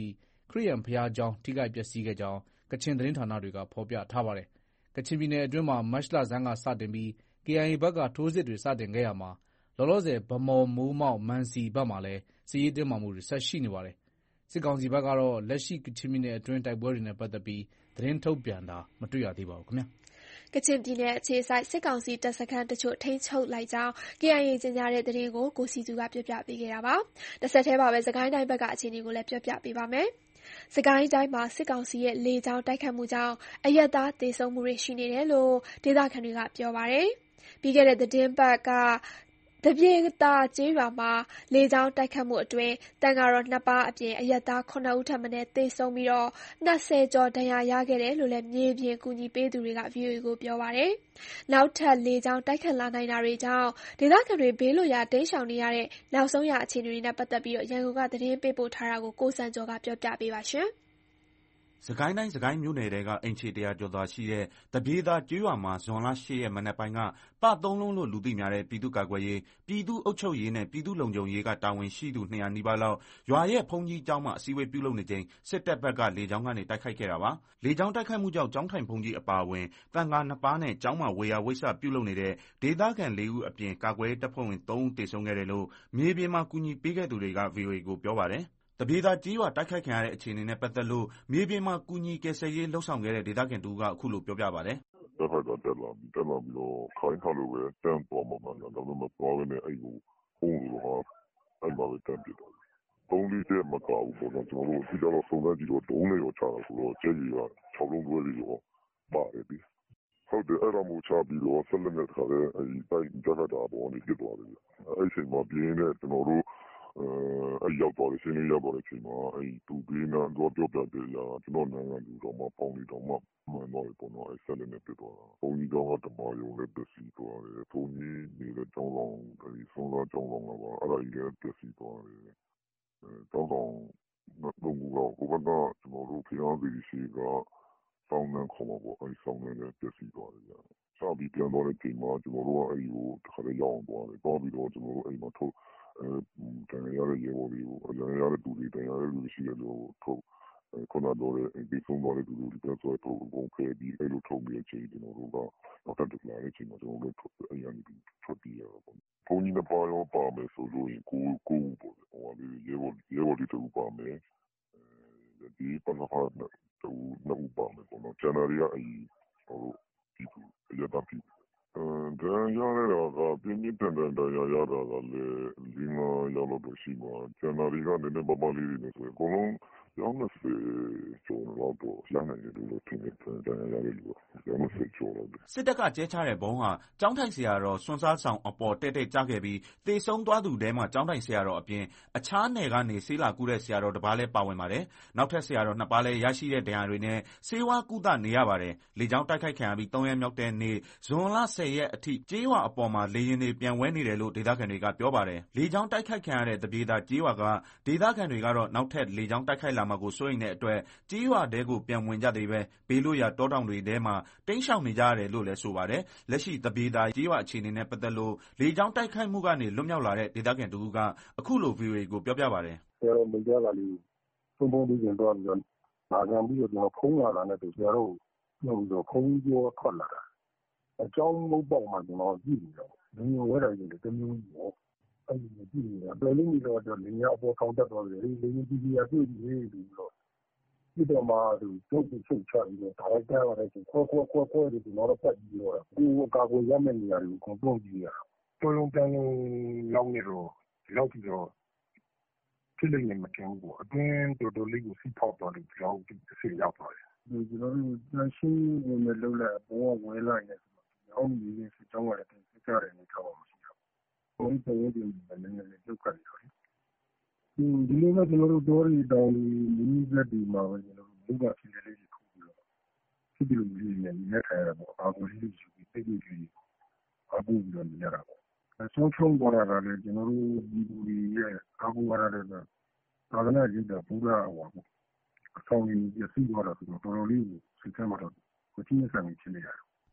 ခရစ်ယာန်ဘုရားကျောင်းထိခိုက်ပျက်စီးခဲ့ကြောင်းကချင်သတင်းဌာနတွေကဖော်ပြထားပါတယ်။ကချင်ပြည်နယ်အတွင်းမှာမတ်လဆန်းကစတင်ပြီး ကေအိုင်အေ ဘက်ကထိုးစစ်တွေစတင်ခဲ့ရာမှာလောလောဆယ်ဗန်းမော်မိုးမောက်မန်စီဘက်မှာလည်းစစ်ရေးတင်းမာမှုတွေဆက်ရှိနေပါတယ်။စစ်ကောင်စီဘက်ကတော့လက်ရှိကချင်ပြည်နယ်အတွင်းတိုက်ပွဲတွေနဲ့ပတ်သက်ပြီးသတင်းထုတ်ပြန်တာမတွေ့ရသေးပါဘူးခင်ဗျာကချင်ပြည်နယ်အခြေစိုက်စစ်ကောင်စီတပ်စခန်းတချို့ထိန်းချုပ်လိုက်ကြောင်း ကေအိုင်အေ ကြေညာတဲ့သတင်းကိုကိုစီသူကပြောပြပေးခဲ့တာပါ။တစ်ဆက်တည်းမှာပဲစကိုင်းတိုင်းဘက်ကအခြေအနေကိုလည်းပြောပြပေးပါမယ်။စကိုင်းတိုင်းမှာစစ်ကောင်စီရဲ့လေကြောင်းတိုက်ခတ်မှုကြောင့်အရပ်သားသေဆုံးမှုတွေရှိနေတယ်လို့ဒေသခံတွေကပြောပါတယ်။ပြီးခဲ့တဲ့သီတင်းပတ်ကတပြေသာကျေးရွာမှာလေကြောင်းတိုက်ခတ်မှုအတွင်းတန်ဃာတော်နှစ်ပါးအပြင်အရပ်သားခုနှစ်ဦးထပ်မံသေဆုံးပြီးတော့နှစ်ဆယ်ကျော်ဒဏ်ရာရခဲ့တယ်လို့လည်းမြေပြင်ကူညီပေးသူတွေက ဗွီအိုအေ ကိုပြောပါတယ်။နောက်ထပ်လေကြောင်းတိုက်ခတ်လာနိုင်တာတွေကြောင့်ဒေသခံတွေဘေးလွတ်ရာတိမ်းရှောင်နေရတဲ့နောက်ဆုံးရအခြေအနေတွေနဲ့ပတ်သက်ပြီးရန်ကုန်ကသတင်းပေးပို့ထားတာကိုကိုစံကျော်ကပြောပြပေးပါရှင်။စကိုင်းတိုင်းစကိုင်းမြို့နယ်ထဲကအိမ်ခြေတရာကျော်သာရှိတဲ့တပြေသာကျေးရွာမှာဇွန်လရှစ်ရက်မနက်ပိုင်းကပသုံးလုံးလို့လူသိများတဲ့ပြည်သူ့ကာကွယ်ရေးပြည်သူ့အုပ်ချုပ်ရေးနဲ့ပြည်သူ့လုံခြုံရေးကတာဝန်ရှိသူနှစ်ရာနီးပါးလောက်ရွာရဲ့ဘုန်းကြီးကျောင်းမှာအစည်းအဝေးပြုလုပ်နေချိန်စစ်တပ်ဘက်ကလေကြောင်းကနေတိုက်ခိုက်ခဲ့တာပါလေကြောင်းတိုက်ခိုက်မှုကြောင့်ကျောင်းထိုင်ဘုန်းကြီးအပါအဝင်တန်ဃာနှစ်ပါးနဲ့ကျောင်းမှာဝေယဝိဆပြုလုပ်နေတဲ့ဒေသခံလေးဦးအပြင်ကာကွယ်ရေးတပ်ဖွဲ့ဝင်သုံးဦးသေဆုံးခဲ့တယ်လို့မြေပြင်မှာကူညီပေးခဲ့သူတွေက ဗွီအိုအေကိုပြောပါတယ်တပြေသာကျေးရွာတိုက်ခိုက်ခံရတဲ့အခြေအနေနဲ့ပတ်သက်လို့မြေပြင်မှာကူညီကယ်ဆယ်ရေးလှုပ်ဆောင်ခဲ့တဲ့ဒေသခံတူကအခုလိုပြောပြပါတယ်။တက်ဖိုက်ကတက်လာပြီးတက်လာပြီးတော့ခိုင်းထားလို့ပဲတန်းသွားမှမှန်တယ်ဒါပေမဲ့သွားပဲနဲ့အဲ့ကိုဖုန်းလို့ဟာအဲ့မှာပဲတန်းပြတော့သုံးလေးချက်မကောက်ဘူးပေါ့နော်ကျွန်တော်တို့ဒီတော့စုံစမ်းကြည့်တော့ဒုံးလေးရောချတာဆိုတော့ကျဲကြီးကခြောက်လုံးတွဲလေးရောပါတယ်ဒီဟုတ်တယ်အဲ့ဒါမျိုးချပြီးတော့ဆက်လက်နဲ့ခါတဲ့အဲ့ဒီတိုက်ကြတာပေါ်နေပြသွားတယ်အဲ့ချိန်မှာပြင်းတဲ့ကျွန်တော်တို့အဲ့ရောက်သွားတယ်ရှင်းလေးရောက်သွားတဲ့အချိန်မှာအဲ့သူပေးနာတော့ပြောပြတယ်ရာကျွန်တော်နိုင်ငံလူတော်မှာပေါင်းနေတော့မှမှန်တော့ပေါ့နော်အဲ့ဆက်လက်နဲ့ပြသွားတာဘုံကြီးတော်ကတမယုံနဲ့ပစ္စည်းသွားတယ်ဘုံကြီးနေတဲ့ကျောင်းတော်ဒီဆုံးသောကျောင်းတော်ကပါအဲ့ဒါကြီးလည်းပစ္စည်းသွားတယ်အဲကျောင်းတော်တော့ဘူတော့ဘုဘကကျွန်တော်တို့ဖျားပြီးရှိကစောင်းနှံခေါ်မှာပေါ့အဲ့စောင်းနှံနဲ့ပစ္စည်းသွားတယ်ရာစပြီးပြန်တော့တဲ့ချိန်မှာကျွန်တော်တို့ကအဲ့ကိုတစ်ခါလေးရောက်အောင်သွားတယ်သွားပြီးတော့ကျွန်တော်တို့အဲ့မှာထုတ်အဲတန်ရရရေဘော်လေးကိုအရင်ရတဲ့သူတွေတန်ရတဲ့လူရှိတယ်လို့ထုတ်ခုနတော့ဒီဆုံးသွားတဲ့သူတွေပြန်ဆိုတော့ဘုံခဲပြီးအဲ့လိုထုတ်ပြီးချိန်ကျွန်တော်တို့ကတော့တက်တက်လာတဲ့ချိန်မှာကျွန်တော်တို့ထုတ်အရင်ကထွက်ပြီးရတော့ဘုံကြီးနဲ့ပါရောပါမယ်ဆိုလို့ရင်ကိုကိုပေါ့ဟိုလေးရေဘော်ရေဘော်လေးတူပါမယ်အဲဒီပနဖာတူနှုတ်ပါမယ်ပေါ့နော်ကျန်တာတွေကအဲ့ဟိုဒီရတာပြီအဲဒါရရတော့ပြင်းပြတန်တန်တရားရတာကလည်းဒီမှာရောက်လို့ရှိမှာကျန်တာတွေကလည်းပပလေးတွေနဲ့ဆိုရင်အကုန်လုံးရောင်းနေကျော်တော့တော့ရနိုင်တယ်လို့ထင်တယ်တရားရတယ်လို့ရောင်းနေကျော်တော့စစ်တပ်ကကျဲချတဲ့ဘုံဟာကျောင်းထိုင်ဆရာတော်စွန်စားဆောင်အပေါ်တဲ့တဲ့ကျခဲ့ပြီးသေဆုံးသွားသူတဲမှာကျောင်းထိုင်ဆရာတော်အပြင်အခြားနယ်ကနေဆေးလာကူးတဲ့ဆရာတော်တစ်ပါးလည်းပါဝင်ပါတယ်နောက်ထပ်ဆရာတော်နှစ်ပါးလည်းရရှိတဲ့ဒဏ်ရာတွေနဲ့ဆေးဝါးကုသနေရပါတယ်လေကြောင်းတိုက်ခိုက်ခံရပြီးသုံးရက်မြောက်တဲ့နေ့ဇွန်လဆယ်ရက်အထိကျေးရွာအပေါ်မှာလေရင်တွေပြန်ဝဲနေတယ်လို့ဒေသခံတွေကပြောပါတယ်လေကြောင်းတိုက်ခိုက်ခံရတဲ့တပြေသာကျေးရွာကဒေသခံတွေကတော့နောက်ထပ်လေကြောင်းတိုက်ခိုက်လာမှာကိုစိုးရိမ်တဲ့အတွက်ကျေးရွာတဲကိုပြန်ဝင်ကြသေးပဲဘေးလွတ်ရာတောတောင်တွေထဲမှာတိမ်းရှောင်နေကြရတယ်လို့လည်းဆိုပါတယ်လက်ရှိတပြေသာကျေးရွာအခြေအနေနဲ့ပတ်သက်လို့လေကြောင်းတိုက်ခိုက်မှုကနေလွတ်မြောက်လာတဲ့ဒေသခံတူကအခုလို ဗွီအိုအေကိုပြောပြပါတယ်ဆရာတော်မိကြလာလေးသုံးပုံးပြီးပြန်တော့လာကြပြီးတော့ကျွန်တော်ဖုံးလာတာနဲ့ဆရာတော်ပြောပြီးတော့ဖုံးကျော်ထွက်လာတာအကြောင်းမဟုတ်ပေါ့မှကျွန်တော်ကြည့်နေတော့ဒီလိုဝဲတိုင်းတွေတမျိုးကြီးပေါ့အဲ့ဒီကြည့်နေတာဘယ်လိုမျိုးတော့လင်းရအပေါ်ကောင်းတက်သွားတယ်လင်းကြီးကြီးရတွေ့ပြီးပြီးတော့ဒီတော့မှသူကျုပ်ကိုချုပ်ချပြီးတော့ဒါရိုက်တာရတယ်ခွဲခွဲခွဲခွဲဒီတော့ပတ်ပြီးတော့ကိုကာကိုရမယ့်နေရာတွေကိုကွန်ပျူတာကြီးရတော်လုံးတန်းလုံးလောက်နေတော့လောက်ပြီးတော့ဖြစ်နေမှမတင်ဘူးပေါ့အတွင်းတော်တော်လေးကိုစီးပေါက်သွားလို့ကြောက်ပြီးအစီရောက်သွားတယ်ကျွန်တော်တို့နှရှင်းဝင်မလုံးလိုက်ဘောဝဲလိုက်နေအောင်ဒီနေ့စကြောင်းရတယ်သိကြတယ်နေတော့မရှိတော့ဘုံပုံရင်းတွေလည်းလည်းလုတ်ကြတယ်ဒီလိုကကျွန်တော်တို့တော်ရီတောင်ဒီမိသက်ဒီမှာပဲကျွန်တော်တို့ဘုရားဖြစ်လေးတွေခုပြီးတော့ဖြစ်ပြီးလို့လေးနဲ့လက်ခံရတာပေါ့အာကိုလေးယူပြီးတိတ်တိတ်ကြီးအပူပြီးတော့နေရတာပေါ့ဆုံးချုံပေါ်လာတယ်ကျွန်တော်တို့ဒီလူတွေရဲ့အာကိုရတဲ့ကသာသနာ့ကြီးတာဘုရားဟောပေါ့အဆောင်ကြီးပြစီသွားတာဆိုတော့တော်တော်လေးကိုစိတ်ထဲမှာတော့ကိုချင်းဆိုင်ဖြစ်နေရတယ်အ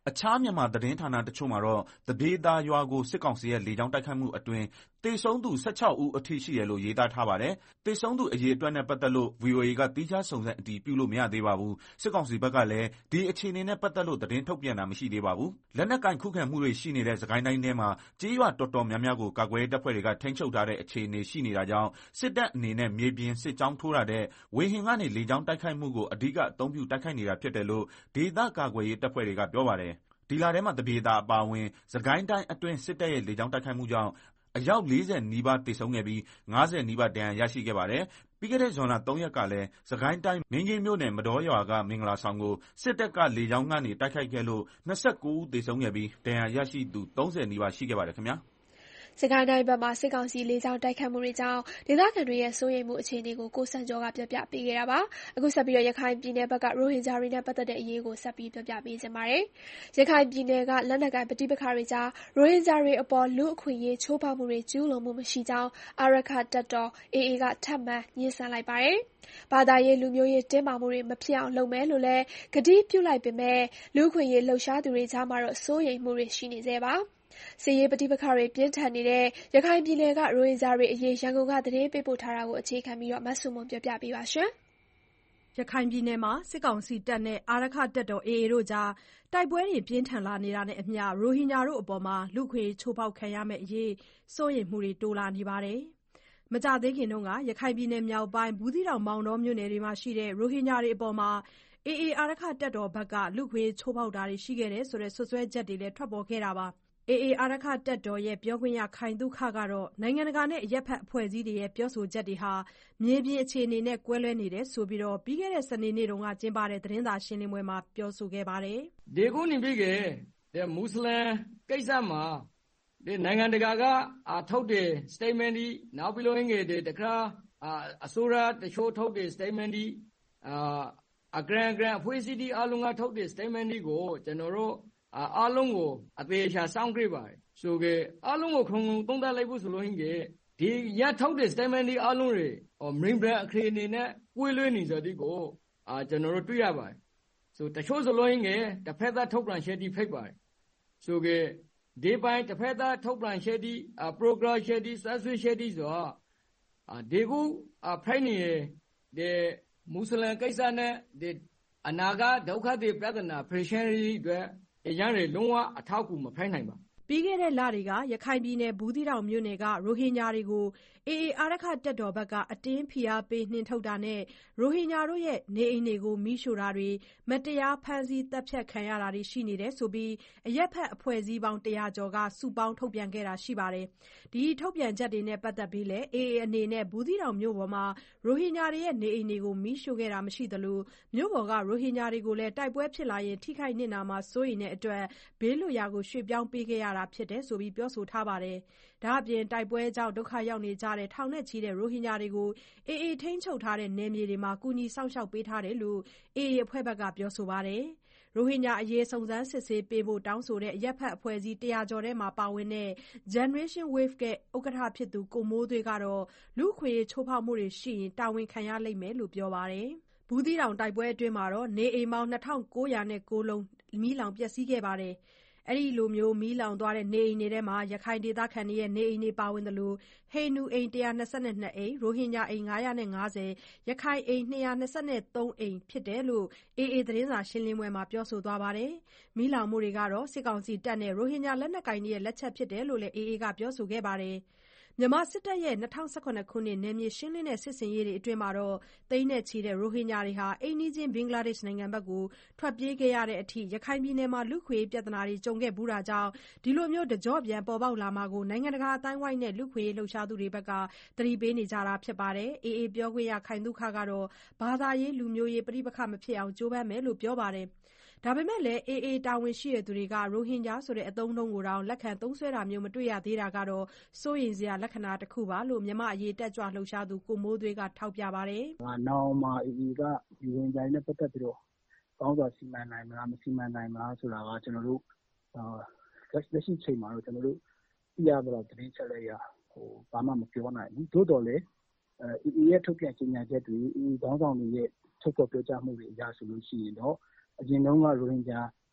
အခြားမြန်မာသတင်းဌာနတချို့မှာတော့သပြေသာရွာကိုစစ်ကောင်စီရဲ့လေကြောင်းတိုက်ခိုက်မှုအတွင်းသေဆုံးသူ၁၆ဦးအထိရှိတယ်လို့ရေးသားထားပါတယ်။သေဆုံးသူအရေအတွက်နဲ့ပတ်သက်လို့ ဗွီအိုအေကသီးခြားစုံစမ်းအတည်ပြုလို့မရသေးပါဘူး။စစ်ကောင်စီဘက်ကလည်းဒီအခြေအနေနဲ့ပတ်သက်လို့သတင်းထုတ်ပြန်တာမရှိသေးပါဘူး။လက်နက်ကိုင်ခုခံမှုတွေရှိနေတဲ့စစ်ကိုင်းတိုင်းထဲမှာကျေးရွာတော်တော်များများကိုကာကွယ်ရေးတပ်ဖွဲ့တွေကထိန်းချုပ်ထားတဲ့အခြေအနေရှိနေတာကြောင့်စစ်တပ်အနေနဲ့မြေပြင်စစ်ကြောင်းထိုးတာတဲ့ဝေဟင်ကနေလေကြောင်းတိုက်ခိုက်မှုကိုအဓိကအသုံးပြုတိုက်ခိုက်နေတာဖြစ်တယ်လို့ဒေသကာကွယ်ရေးတပ်ဖွဲ့တွေကပြောပါတယ်။ဒီလထဲမှာသပြေသာအပါအဝင်စစ်ကိုင်းတိုင်းအတွင်းစစ်တပ်ရဲ့လေကြောင်းတိုက်ခိုက်မှုကြောင့်အယောက်၄၀နီးပါးသေဆုံးခဲ့ပြီး၅၀နီးပါးဒဏ်ရာရရှိခဲ့ပါတယ်။ပြီးခဲ့တဲ့ဇွန်လ၃ရက်ကလည်းစစ်ကိုင်းတိုင်းမင်းကြီးမြို့နယ်မတော်ရွာကမင်္ဂလာဆောင်ကိုစစ်တပ်ကလေကြောင်းကနေတိုက်ခိုက်ခဲ့လို့၂၉ဦးသေဆုံးခဲ့ပြီးဒဏ်ရာရရှိသူ၃၀နီးပါးရှိခဲ့ပါတယ်ခင်ဗျာ။စစ်ကိုင်းတိုင်းဘက်မှာစစ်ကောင်စီလေကြောင်းတိုက်ခတ်မှုတွေကြောင့်ဒေသခံတွေရဲ့စိုးရိမ်မှုအခြေအနေကိုကိုစံကျော်ကပြပြပေးခဲ့တာပါ။အခုဆက်ပြီးတော့ရခိုင်ပြည်နယ်ဘက်ကရိုဟင်ဂျာတွေနဲ့ပတ်သက်တဲ့အရေးကိုဆက်ပြီးပြပြပေးစင်ပါတယ်။ရခိုင်ပြည်နယ်ကလက်နက်ကိုင်ပဋိပက္ခတွေကြားရိုဟင်ဂျာတွေအပေါ်လူအခွင့်အရေးချိုးဖောက်မှုတွေကျူးလွန်မှုမရှိကြောင်းအာရခတပ်တော် အေအေ ကထပ်မံညှဉ်းဆန်လိုက်ပါတယ်။ဘာသာရေးလူမျိုးရေးတင်းမာမှုတွေမဖြစ်အောင်လုပ်မယ်လို့လည်းကတိပြုလိုက်ပေမဲ့လူအခွင့်အရေးလှုပ်ရှားသူတွေကြားမှာတော့စိုးရိမ်မှုတွေရှိနေသေးပါ။စစ်ရေးပဋိပက္ခတွေပြင်းထန်နေတဲ့ရခိုင်ပြည်နယ်ကရိုဟင်ဂျာတွေအရေးရန်ကုန်ကသတင်းပေးပို့ထားတာကိုအခြေခံပြီးမဆုမွန်ပြောပြပေးပါရှင်။ရခိုင်ပြည်နယ်မှာစစ်ကောင်စီတပ်နဲ့အာရခတပ်တော် အေအေ တို့ကြားတိုက်ပွဲတွေပြင်းထန်လာနေတာနဲ့အမျှရိုဟင်ဂျာတို့အပေါ်လူ့အခွင့်အရေးချိုးဖောက်ခံရမယ့်အရေးစိုးရိမ်မှုတွေတိုးလာနေပါတယ်။မကြာသေးခင်တုန်းကရခိုင်ပြည်နယ်မြောက်ပိုင်းဘူးသီးတောင်မောင်တောမြို့နယ်တွေမှာရှိတဲ့ရိုဟင်ဂျာတွေအပေါ်အေအေ အာရခတပ်တော်ဘက်ကလူ့အခွင့်အရေးချိုးဖောက်တာတွေရှိခဲ့တယ်ဆိုတဲ့စွပ်စွဲချက်တွေလည်းထွက်ပေါ်ခဲ့တာပါ။အေအေ အာရခတပ်တော်ရဲ့ပြောခွင့်ရခိုင်သုခကတော့နိုင်ငံတကာနဲ့အရပ်ဘက်အဖွဲ့အစည်းတွေရဲ့ပြောဆိုချက်တွေဟာမြေပြင်အခြေအနေနဲ့ကွဲလွဲနေတယ်ဆိုပြီးပြီးခဲ့တဲ့စနေနေ့တုန်းကကျင်းပတဲ့သတင်းစာရှင်းလင်းပွဲမှာပြောဆိုခဲ့ပါတယ်။ဒီခုနေပြီးကတဲ့မွတ်စလင်ကိစ္စမှာဒီနိုင်ငံတကာကထုတ်တဲ့ statement ဒီနောက်ပြီးလို့ငယ်တဲ့တခါအစိုးရတချို့ထုတ်တဲ့ statement ဒီအဂရန်ဂရန်အဖွဲ့အစည်းတွေအလုံးကထုတ်တဲ့ statement ဒီကိုကျွန်တော်တို့အားလုံးကိုအသေးချာစောင့်ကြည့်ပါတယ်ဆိုကြအားလုံးကိုခုံခုံသုံးသပ်လိုက်ဖို့ဆိုလို့ဟင်းကဒီရထုတ်တဲ့ statement ဒီအားလုံးတွေ main brand အခရီးအနေနဲ့ကွေးလွဲနေစသည်ကိုအာကျွန်တော်တို့တွေ့ရပါတယ်ဆိုတချို့ဆိုလို့ဟင်းကတစ်ဖက်သားထုတ်ပြန်ချက်ဒီဖိတ်ပါတယ်ဆိုကြဒီပိုင်းတစ်ဖက်သားထုတ်ပြန်ချက်ဒီ program ချက်ဒီ service ချက်ဒီဆိုအာဒီကူဖိတ်နေတဲ့မွတ်စလင်ကိစ္စနဲ့ဒီအနာဂတ်ဒုက္ခတွေပြဿနာ pressure တွေအတွက်အရန်တွေလုံးဝအထောက်အကူမဖိုင်းနိုင်ပါပြီးခဲ့တဲ့လတွေကရခိုင်ပြည်နယ်ဘူးသီးတောင်မြို့နယ်ကရိုဟင်ဂျာတွေကိုအေအေအာရခတပ်တော်ဘက်ကအတင်းဖိအားပေးနှင်ထုတ်တာနဲ့ရိုဟင်ဂျာတို့ရဲ့နေအိမ်တွေကိုမီးရှို့တာတွေမတရားဖမ်းဆီးတပ်ဖြတ်ခံရတာတွေရှိနေတယ်ဆိုပြီးအရက်ဖက်အဖွဲ့အစည်းပေါင်းတရာကျော်ကစုပေါင်းထုတ်ပြန်ခဲ့တာရှိပါတယ်ဒီထုတ်ပြန်ချက်တွေနဲ့ပတ်သက်ပြီးလဲအေအေအနေနဲ့ဘူးသီးတောင်မြို့ပေါ်မှာရိုဟင်ဂျာတွေရဲ့နေအိမ်တွေကိုမီးရှို့ခဲ့တာမရှိသလိုမြို့ပေါ်ကရိုဟင်ဂျာတွေကိုလည်းတိုက်ပွဲဖြစ်လာရင်ထိခိုက်နစ်နာမှာစိုးရိမ်တဲ့အတွက်ဘေးလွတ်ရာကိုရွှေ့ပြောင်းပေးခဲ့ရတာဖြစ်တယ်ဆိုပြီးပြောဆိုထားပါတယ်။ဒါ့အပြင်တိုက်ပွဲကြောင့်ဒုက္ခရောက်နေကြတဲ့ထောင်နဲ့ချီတဲ့ရိုဟင်ဂျာတွေကိုအေအေထိန်းချုပ်ထားတဲ့နယ်မြေတွေမှာကူညီစောင့်ရှောက်ပေးထားတယ်လို့အေအေအဖွဲ့ဘက်ကပြောဆိုပါတယ်။ရိုဟင်ဂျာအရေးစုံစမ်းစစ်ဆေးပေးဖို့တောင်းဆိုတဲ့အရက်ဖက်အဖွဲ့အစည်းတရာကျော်ထဲမှာပါဝင်တဲ့ Generation Wave ကဥက္ကဋ္ဌဖြစ်သူကိုမိုးသွေးကတော့လူ့အခွင့်အရေးချိုးဖောက်မှုတွေရှိရင်တာဝန်ခံရလိမ့်မယ်လို့ပြောပါတယ်။ဘူးသီးတောင်တိုက်ပွဲအတွင်းမှာနေအိမ်ပေါင်း၂ထောင်ကိုးရာကိုးလုံးမီးလောင်ပျက်စီးခဲ့ပါတယ်။အဲဒီလိုမျိုးမီးလောင်သွားတဲ့နေအိမ်တွေထဲမှာရခိုင်ဒေသခံတွေရဲ့နေအိမ်တွေပါဝင်သလိုဟိန္ဒူအိမ်၁၂၂အိမ်ရိုဟင်ဂျာအိမ်၅၅၀ရခိုင်အိမ်၂၂၃အိမ်ဖြစ်တယ်လို့အေအေသတင်းစာရှင်းလင်းပွဲမှာပြောဆိုသွားပါတယ်။မီးလောင်မှုတွေကတော့စစ်ကောင်စီတပ်နဲ့ရိုဟင်ဂျာလက်နက်ကိုင်တွေရဲ့လက်ချက်ဖြစ်တယ်လို့လည်းအေအေကပြောဆိုခဲ့ပါတယ်။မြန်မာစစ်တပ်ရဲ့၂၀၁၇ခုနှစ်နယ်မြေရှင်းလင်းတဲ့စစ်ဆင်ရေးတွေအတွင်းမှာသိန်းနဲ့ချီတဲ့ရိုဟင်ဂျာတွေဟာအိမ်နီးချင်းဘင်္ဂလားဒေ့ရှ်နိုင်ငံဘက်ကိုထွက်ပြေးခဲ့ရတဲ့အထိရခိုင်ပြည်နယ်မှာလူ့အခွင့်အရေးပြဿနာတွေကြုံခဲ့ဖူးတာကြောင့်ဒီလိုမျိုးတကျော့ပြန်ပေါ်ပေါက်လာမှာကိုနိုင်ငံတကာအသိုင်းအဝိုင်းနဲ့လူ့အခွင့်အရေးလှုပ်ရှားသူတွေဘက်ကသတိပေးနေကြတာဖြစ်ပါတယ်။အေအေပြောခွင့်ရခိုင်သုခကတော့ဘာသာရေးလူမျိုးရေးပဋိပက္ခမဖြစ်အောင်ကြိုးပမ်းမယ်လို့ပြောပါတယ်။ဒါပေမဲ့လည်းအေအေတာဝန်ရှိသူတွေကရိုဟင်ဂျာဆိုတဲ့အသုံးအနှုန်းကိုတောင်လက်ခံသုံးစွဲတာမျိုးမတွေ့ရသေးတာကတော့စိုးရိမ်စရာလက္ခဏာတစ်ခုပါလို့မြန်မာအရေးတက်ကြွလှုပ်ရှားသူကိုမိုးသွေးကထောက်ပြပါတယ်။နောင်မှာအေအေကဒီဝင်ကြိုင်နဲ့ပတ်သက်ပြီးတော့ကောင်းစွာစီမံနိုင်မလားမစီမံနိုင်မလားဆိုတာကကျွန်တော်တို့လက်ရှိချိန်မှာတော့ကျွန်တော်တို့သိရတော့သတင်းချက်လက်ရဟိုဘာမှမပြောနိုင်ဘူး။သို့တော်လည်းအေအေရဲ့ထုတ်ပြန်ကြေညာချက်တွေအေအေခေါင်းဆောင်တွေရဲ့ထုတ်ဖော်ပြောကြားမှုတွေအရဆိုလို့ရှိရင်တော့အရင်တုန်းကရိုဟင်ဂျာ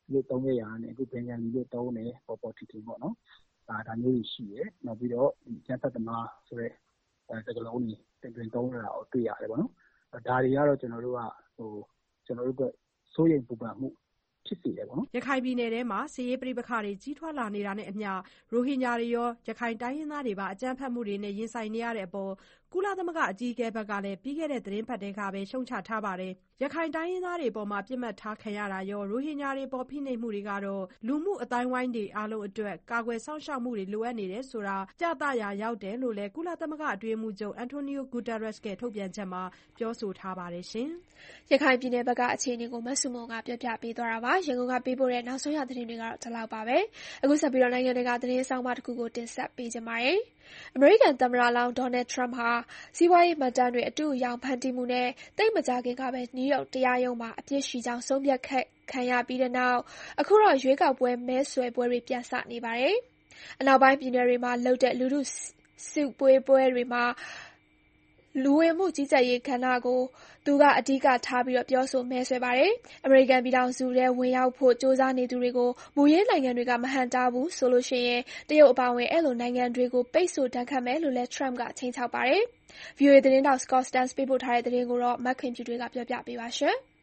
လို့သုံးခဲ့ရာကနေအခုဘင်္ဂလီလို့သုံးတယ်ပေါ်ပေါ်ထင်ထင်ပေါ့နော်ဒါဒါမျိုးကြီးရှိတယ်နောက်ပြီးတော့ဒီကျန်းဖတ်သမားဆိုတဲ့စကားလုံးတွေတင်တွင်သုံးရတာကိုတွေ့ရတယ်ပေါ့နော်ဒါတွေကတော့ကျွန်တော်တို့ကဟိုကျွန်တော်တို့ကစိုးရိမ်ပူပန်မှုဖြစ်စေတယ်ပေါ့နော်ရခိုင်ပြည်နယ်ထဲမှာစစ်ရေးပဋိပက္ခတွေကြီးထွားလာနေတာနဲ့အမျှရိုဟင်ဂျာတွေရောရခိုင်တိုင်းရင်းသားတွေပါအကြမ်းဖက်မှုတွေနဲ့ရင်ဆိုင်နေရတဲ့အပေါ်ကုလသမဂ္ဂအကြီးအကဲဘက်ကလည်းပြီးခဲ့တဲ့သတင်းပတ်တည်းကပဲရှုံချထားပါတယ်။ရခိုင်တိုင်းရင်းသားတွေပေါ်မှာပြစ်မှတ်ထားခံရတာရောရိုဟင်ဂျာတွေပေါ်ဖိနှိပ်မှုတွေကတော့လူမှုအတိုင်းဝိုင်းတွေအားလုံးအတွက်ကာကွယ်စောင့်ရှောက်မှုတွေလိုအပ်နေတယ်ဆိုတာကြသရာရောက်တယ်လို့လည်းကုလသမဂ္ဂအတွင်းမှုချုပ်အန်တိုနီယိုဂူတာရက်စ်ကထုတ်ပြန်ချက်မှာပြောဆိုထားပါတယ်ရှင်။ရခိုင်ပြည်နယ်ဘက်ကအခြေအနေကိုမဆုမုံကပြောပြပေးသွားတာပါ။ရန်ကုန်ကပေးပို့တဲ့နောက်ဆုံးရသတင်းတွေကတော့ဒီလောက်ပါပဲ။အခုဆက်ပြီးတော့နိုင်ငံတကာသတင်းဆောင်မတစ်ခုကိုတင်ဆက်ပေးကြပါမယ်။အမေရိကန်သမ္မတလောင်းဒေါ်နယ်ထရမ့်ဟာစီးပွားရေးမှတ်တမ်းတွေအတူအယောင်ဖန်တီးမှုနဲ့သိပ်မကြာခင်ကပဲနယူးယောက်တရားရုံးမှာအပြစ်ရှိကြောင်းဆုံးဖြတ်ခံရပြီးတဲ့နောက်အခုတော့ရွေးကောက်ပွဲမဲဆွယ်ပွဲတွေပြန်စနေပါတယ်။အနောက်ပိုင်းပြည်နယ်တွေမှာလုပ်တဲ့လူထုစုပွဲပွဲတွေမှာလူဝင်မှုကြီးကြပ်ရေးကဏ္ဍကိုသူကအဓိကထားပြီးတော့ပြောဆိုမဲဆွယ်ပါတယ်။အမေရိကန်ပြည်ထောင်စုထဲဝင်ရောက်ဖို့ကြိုးစားနေသူတွေကိုမူရင်းနိုင်ငံတွေကမဟန့်တားဘူးဆိုလို့ရှိရင်တရုတ်အပါအဝင်အဲ့လိုနိုင်ငံတွေကိုပိတ်ဆို့ဒဏ်ခတ်မယ်လို့လည်း Trump ကချိန်ချောက်ပါတယ်။ ဗွီအိုအေ သတင်းထောက် Scott Stearns ပေးပို့ထားတဲ့သတင်းကိုတော့မခင်ဖြူတွေကပြောပြပေးပါရှင်။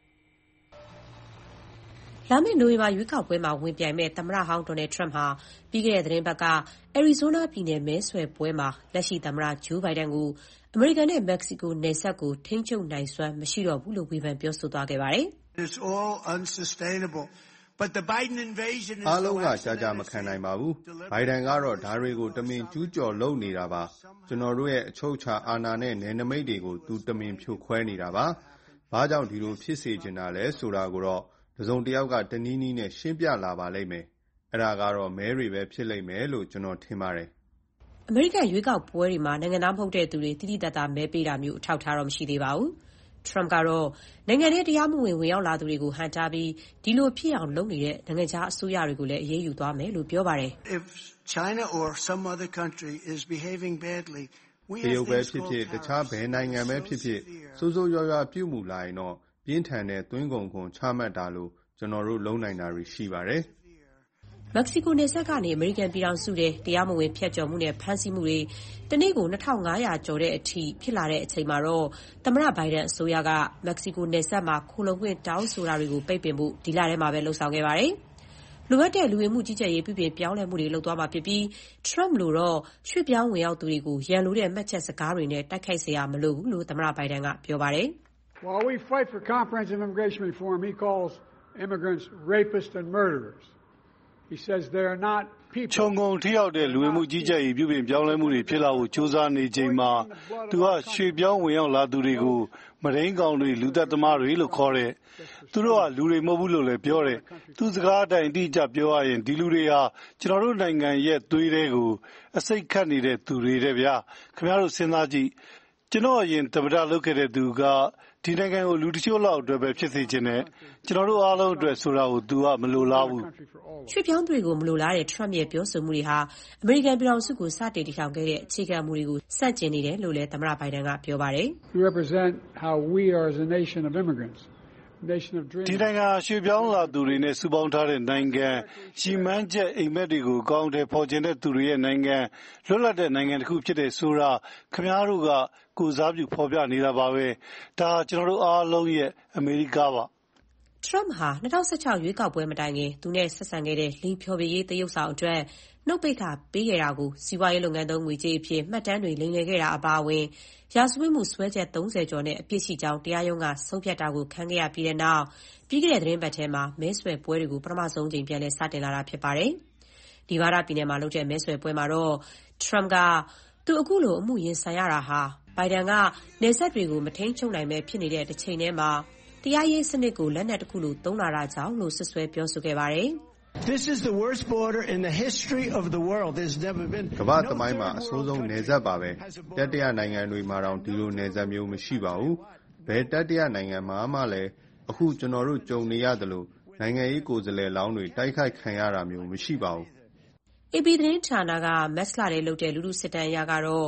လာမယ့်နိုဝင်ဘာရွေးကောက်ပွဲမှာဝင်ပြိုင်မဲ့သမ္မတဟောင်းဒေါ်နယ်ထရမ့်ဟာပြီးခဲ့တဲ့သတင်းပတ်ကအရီဇိုးနားပြည်နယ်မဲဆွယ်ပွဲမှာလက်ရှိသမ္မတဂျိုးဘိုင်ဒန်ကိုအမေရိကန်နဲ့မက္ကဆီကိုနယ်စပ်ကိုထိန်းချုပ်နိုင်စွမ်းမရှိတော့ဘူးလို့ဝေဖန်ပြောဆိုသွားခဲ့ပါတယ်။ It's all unsustainable. But the Biden invasion is အားလုံးကကြာကြာမခံနိုင်ပါဘူး။ဘိုင်ဒန်ကတော့ဒါတွေကိုတမင်ကျူးကျော်လုပ်နေတာပါ။ကျွန်တော်တို့ရဲ့အချုပ်အခြာအာဏာနဲ့နယ်နိမိတ်တွေကိုသူတမင်ဖြိုခွဲနေတာပါ။ဘာကြောင့်ဒီလိုဖြစ်စေချင်တာလဲဆိုတာကိုတော့တစုံတစ်ယောက်ကတနည်းနည်းနဲ့ရှင်းပြလာပါလိမ့်မယ်။အဲ့ဒါကတော့မဲတွေပဲဖြစ်လိမ့်မယ်လို့ကျွန်တော်ထင်ပါတယ်။အမေရိကန်ရွေးကောက်ပွဲတွေမှာနိုင်ငံသားမဟုတ်တဲ့သူတွေတိတိတတ်တာမဲပေးတာမျိုးအထောက်ထားတော့မရှိသေးပါဘူး။ Trump ကတော့နိုင်ငံထဲတရားမဝင်ဝင်ရောက်လာသူတွေကိုဟန့်တားပြီးဒီလိုဖြစ်အောင်လုပ်နေတဲ့နိုင်ငံခြားအစိုးရတွေကိုလည်းအရေးယူသွားမယ်လို့ပြောပါတယ်။ If China or some other country is behaving badly, we have တရုတ်ပဲဖြစ်ဖြစ်တခြားဘယ်နိုင်ငံပဲဖြစ်ဖြစ်စိုးစိုးရွားရွားပြုမှုလာရင်တော့ပြင်းထန်တဲ့သွင်းကုန်ခွန်ချမှတ်တာလို့ကျွန်တော်တို့လုပ်နိုင်တာတွေရှိပါတယ်။မက္ကဆီကိုနယ်စပ်ကနေအမေရိကန်ပြည်ထောင်စုထဲတရားမဝင်ဖြတ်ကျော်မှုနဲ့ဖမ်းဆီးမှုတွေတနေ့ကိုနှစ်ထောင်ငါးရာကျော်တဲ့အထိဖြစ်လာတဲ့အချိန်မှာတော့သမ္မတဘိုင်ဒန်အစိုးရကမက္ကဆီကိုနယ်စပ်မှာခိုလုံခွင့်တောင်းဆိုတာတွေကိုပိတ်ပင်ဖို့ဒီလထဲမှာပဲလှုံ့ဆော်ခဲ့ပါတယ်။လိုအပ်တဲ့လူဝင်မှုကြီးကြပ်ရေးပြုပြင်ပြောင်းလဲမှုတွေလုပ်သွားမှာဖြစ်ပြီး Trump လိုတော့ရွှေ့ပြောင်းဝင်ရောက်သူတွေကိုရန်လိုတဲ့မှတ်ချက်စကားတွေနဲ့တိုက်ခိုက်စရာမလိုဘူးလို့သမ္မတဘိုင်ဒန်ကပြောပါတယ်။ While we fight for comprehensive immigration reform, he calls immigrants rapists and murderers. He says they are not people. ခြုံငုံထိရောက်တဲ့လူဝင်မှုကြီးကြပ်ရေးပြုပြင်ပြောင်းလဲမှုတွေဖြစ်လာဖို့ကြိုးစားနေချိန်မှာသူကရွှေ့ပြောင်းဝင်ရောက်လာသူတွေကိုမရင်းကောင်တွေလူသက်သမားတွေလို့ခေါ်တဲ့သူတို့ကလူတွေမဟုတ်ဘူးလို့လည်းပြောတယ်သူစကားအတိုင်းအတိအကျပြောရရင်ဒီလူတွေဟာကျွန်တော်တို့နိုင်ငံရဲ့သွေးတွေကိုအစိတ်ခတ်နေတဲ့သူတွေတဲ့ဗျာခင်ဗျားတို့စဉ်းစားကြည့်ကျွန်တော်အရင်သမ္မတလုပ်ခဲ့တဲ့သူကဒီနိုင်ငံကိုလူတချို့လောက်အတွက်ပဲဖြစ်စေချင်တယ်ကျွန်တော်တို့အားလုံးအတွက်ဆိုတာကိုသူကမလိုလားဘူးရွှေ့ပြောင်းတွေကိုမလိုလားတဲ့ Trump ရဲ့ပြောဆိုမှုတွေဟာအမေရိကန်ပြည်ထောင်စုကိုစတင်တည်ထောင်ခဲ့တဲ့အခြေခံမူတွေကိုဆန့်ကျင်နေတယ်လို့လည်းသမ္မတဘိုင်ဒန်ကပြောပါတယ် We represent how we are as a nation of immigrants ဒီနိုင်ငံရွှေ့ပြောင်းလာသူတွေနဲ့စုပေါင်းထားတဲ့နိုင်ငံရှီမန်းချက်အိမ်မက်တွေကိုကောင်းတယ်ပေါ်ကျင်တဲ့သူတွေရဲ့နိုင်ငံလွတ်လပ်တဲ့နိုင်ငံတစ်ခုဖြစ်တဲ့ဆိုတာခင်ဗျားတို့ကကိုစားပြုဖော်ပြနေတာပါပဲဒါကျွန်တော်တို့အားလုံးရဲ့အမေရိကပါ Trump ဟာ၂၀၁၆ရွေးကောက်ပွဲမတိုင်ခင်သူနဲ့ဆက်ဆံခဲ့တဲ့လိင်ဖျော်ဖြေရေးသရုပ်ဆောင်အတွက်နှုတ်ပိတ်ခပေးခဲ့တာကိုစီးပွားရေးလုပ်ငန်းသုံးငွေကြေးအဖြစ်မှတ်တမ်းတွေလိမ်လည်ခဲ့တာအပါအဝင်ရာဇဝတ်မှုစွဲချက်သုံးဆယ်ကျော်နဲ့အပြစ်ရှိကြောင်းတရားရုံးကဆုံးဖြတ်တာကိုခံခဲ့ရပြီးတဲ့နောက်ပြီးခဲ့တဲ့သတင်းပတ်ထဲမှာမဲဆွယ်ပွဲတွေကိုပထမဆုံးအကြိမ်ပြန်လည်စတင်လာတာဖြစ်ပါတယ်။ဒီဗာဒပြည်နယ်မှာလုပ်တဲ့မဲဆွယ်ပွဲမှာတော့ Trump ကသူအခုလိုအမှုရင်ဆိုင်ရတာဟာဘိုင်ဒန်ကနယ်စပ်တွေကိုမထိန်းချုပ်နိုင်ပဲဖြစ်နေတဲ့တစ်ချိန်တည်းမှာတရားရေးစနစ်ကိုလက်နက်တစ်ခုလိုသုံးလာတာကြောင့်လို့ဆွဆွဲပြောဆိုခဲ့ပါတယ်။ This is the worst border in the history of the world. There's never been ကမ္ဘာသမိုင်းမှာအဆိုးဆုံးနယ်စပ်ပါပဲတတိယနိုင်ငံတွေမှာတောင်ဒီလိုနယ်စပ်မျိုးမရှိပါဘူးဘယ်တတိယနိုင်ငံမှာမှလည်းအခုကျွန်တော်တို့ကြုံနေရတယ်လို့နိုင်ငံရေးကိုယ်စားလှယ်လောင်းတွေတိုက်ခိုက်ခံရတာမျိုးမရှိပါဘူးအေပီ သတင်းဌာနကမက်စလာထဲလုပ်တဲ့လူလူစစ်တမ်းအရကတော့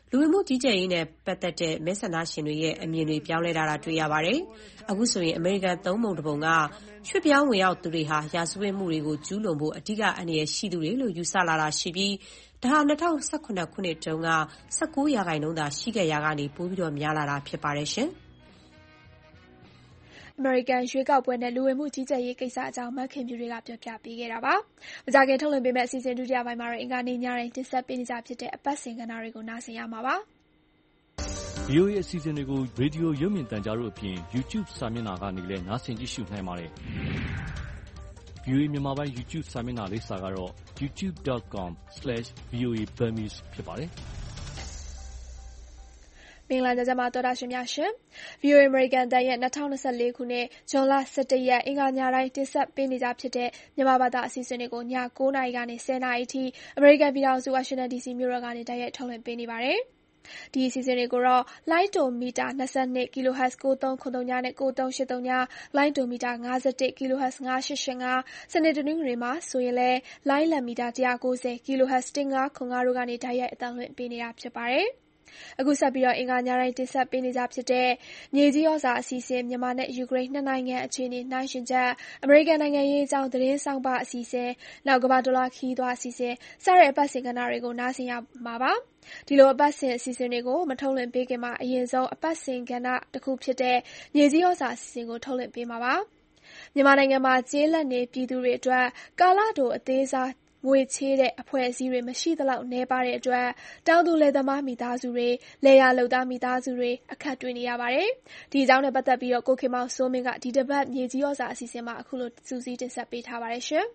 လူဝင်မှုကြီးကြပ်ရေးနဲ့ပတ်သက်တဲ့မဲဆန္ဒရှင်တွေရဲ့အမြင်တွေပြောင်းလဲလာတာတွေ့ရပါတယ်။အခုဆိုရင်အမေရိကန်သုံးပုံတစ်ပုံကရွှေ့ပြောင်းဝင်ရောက်သူတွေဟာရာဇဝတ်မှုတွေကိုကျူးလွန်ဖို့အဓိကအန္တရာယ်ရှိသူတွေလို့ယူဆလာတာရှိပြီးဒါဟာ၂၀၁၇ခုနှစ်တုန်းက၁၉ရာခိုင်နှုန်းသာရှိခဲ့ရာကနေပိုပြီးများလာတာဖြစ်ပါတယ်ရှင်။အမေရိကန်ရွေးကောက်ပွဲနဲ့လူဝင်မှုကြီးကြပ်ရေးကိစ္စအကြောင်းမခင်ဖြူတွေကပြောပြပေးခဲ့တာပါ။မကြာခင်ထုတ်လွှင့်ပေးမယ့်အစီအစဉ်ဒုတိယပိုင်းမှာတော့အင်္ဂါနေ့ညတိုင်းတင်ဆက်ပေးနေကြဖြစ်တဲ့အပတ်စဉ်ကဏ္ဍတွေကိုနားဆင်ရမှာပါ။ V O A အစီအစဉ်တွေကိုရေဒီယိုရုပ်မြင်သံကြားတို့အပြင် YouTube စာမျက်နှာကနေလည်းနားဆင်ကြည့်ရှုနိုင်ပါတယ်။ V O A မြန်မာပိုင်း YouTube စာမျက်နှာလိပ်စာကတော့ ยูทูบ ဒอท ကွန် စလဲ့ရှ် ဗီအိုအေ ဘမ်မီစ် ဖြစ်ပါတယ်။မင်္ဂလာကြကြပါသောတာရှင်များရှင်။ ဗွီအိုအေ အမေရိကန်အသံရဲ့၂၀၂၄ခုနှစ်ဇွန်လ၁၁ရက်အင်္ဂါညတိုင်းတင်ဆက်ပေးနေကြဖြစ်တဲ့မြန်မာဘာသာအစီအစဉ်တွေကိုည၉နာရီကနေ၁၀နာရီအထိအမေရိကန်ပြည်ထောင်စုဝါရှင်တန်ဒီစီမြို့တော်ကနေတိုက်ရိုက်ထုတ်လွှင့်ပေးနေပါတယ်။ဒီအစီအစဉ်တွေကိုတော့လိုင်းတိုမီတာ၂၂ kHz ၉၃၇၀နဲ့၉၃၈၀ လိုင်းတိုမီတာ၅၁ kHz ၅၈၈၅စနေတနင်္ဂနွေမှာဆိုရင်လည်းလိုင်းလံမီတာ၁၉၀ kHz ၁၅၇၅တို့ကနေတိုက်ရိုက်အသံလွှင့်ပေးနေတာဖြစ်ပါတယ်။အခုဆက်ပြီးတော့အင်္ဂါညတိုင်းတင်ဆက်ပေးနေကြဖြစ်တဲ့မြေကြီးဩဇာအစီအစဉ်မြန်မာနဲ့ယူကရိန်းနှစ်နိုင်ငံအခြေအနေနှိုင်းယှဉ်ချက်အမေရိကန်နိုင်ငံရေးအကြောင်းသတင်းဆောင်ပါအစီအစဉ်နောက်ကမ္ဘာဒေါ်လာခီးသွားအစီအစဉ်စတဲ့အပတ်စဉ်ကဏ္ဍတွေကိုနားဆင်ရမှာပါဒီလိုအပတ်စဉ်အစီအစဉ်တွေကိုမထုတ်လွှင့်ပေးခင်မှာအရင်ဆုံးအပတ်စဉ်ကဏ္ဍတစ်ခုဖြစ်တဲ့မြေကြီးဩဇာအစီအစဉ်ကိုထုတ်လွှင့်ပေးမှာပါမြန်မာနိုင်ငံမှာကျေးလက်နေပြည်သူတွေအတွက်ကာလတိုအသေးစားငွေချေးတဲ့အဖွဲ့အစည်းတွေမရှိသလောက်နည်းပါတဲ့အတွက်တောင်သူလယ်သမားမိသားစုတွေလယ်ယာလုပ်သားမိသားစုတွေအခက်တွေ့နေရပါတယ်။ဒီအကြောင်းနဲ့ပတ်သက်ပြီးတော့ကိုခင်မောင်စိုးမင်းကဒီတစ်ပတ်မြေကြီးဩဇာအစီအစဉ်မှာအခုလိုစူးစီးတင်ဆက်ပေးထားပါတယ်ရှင်။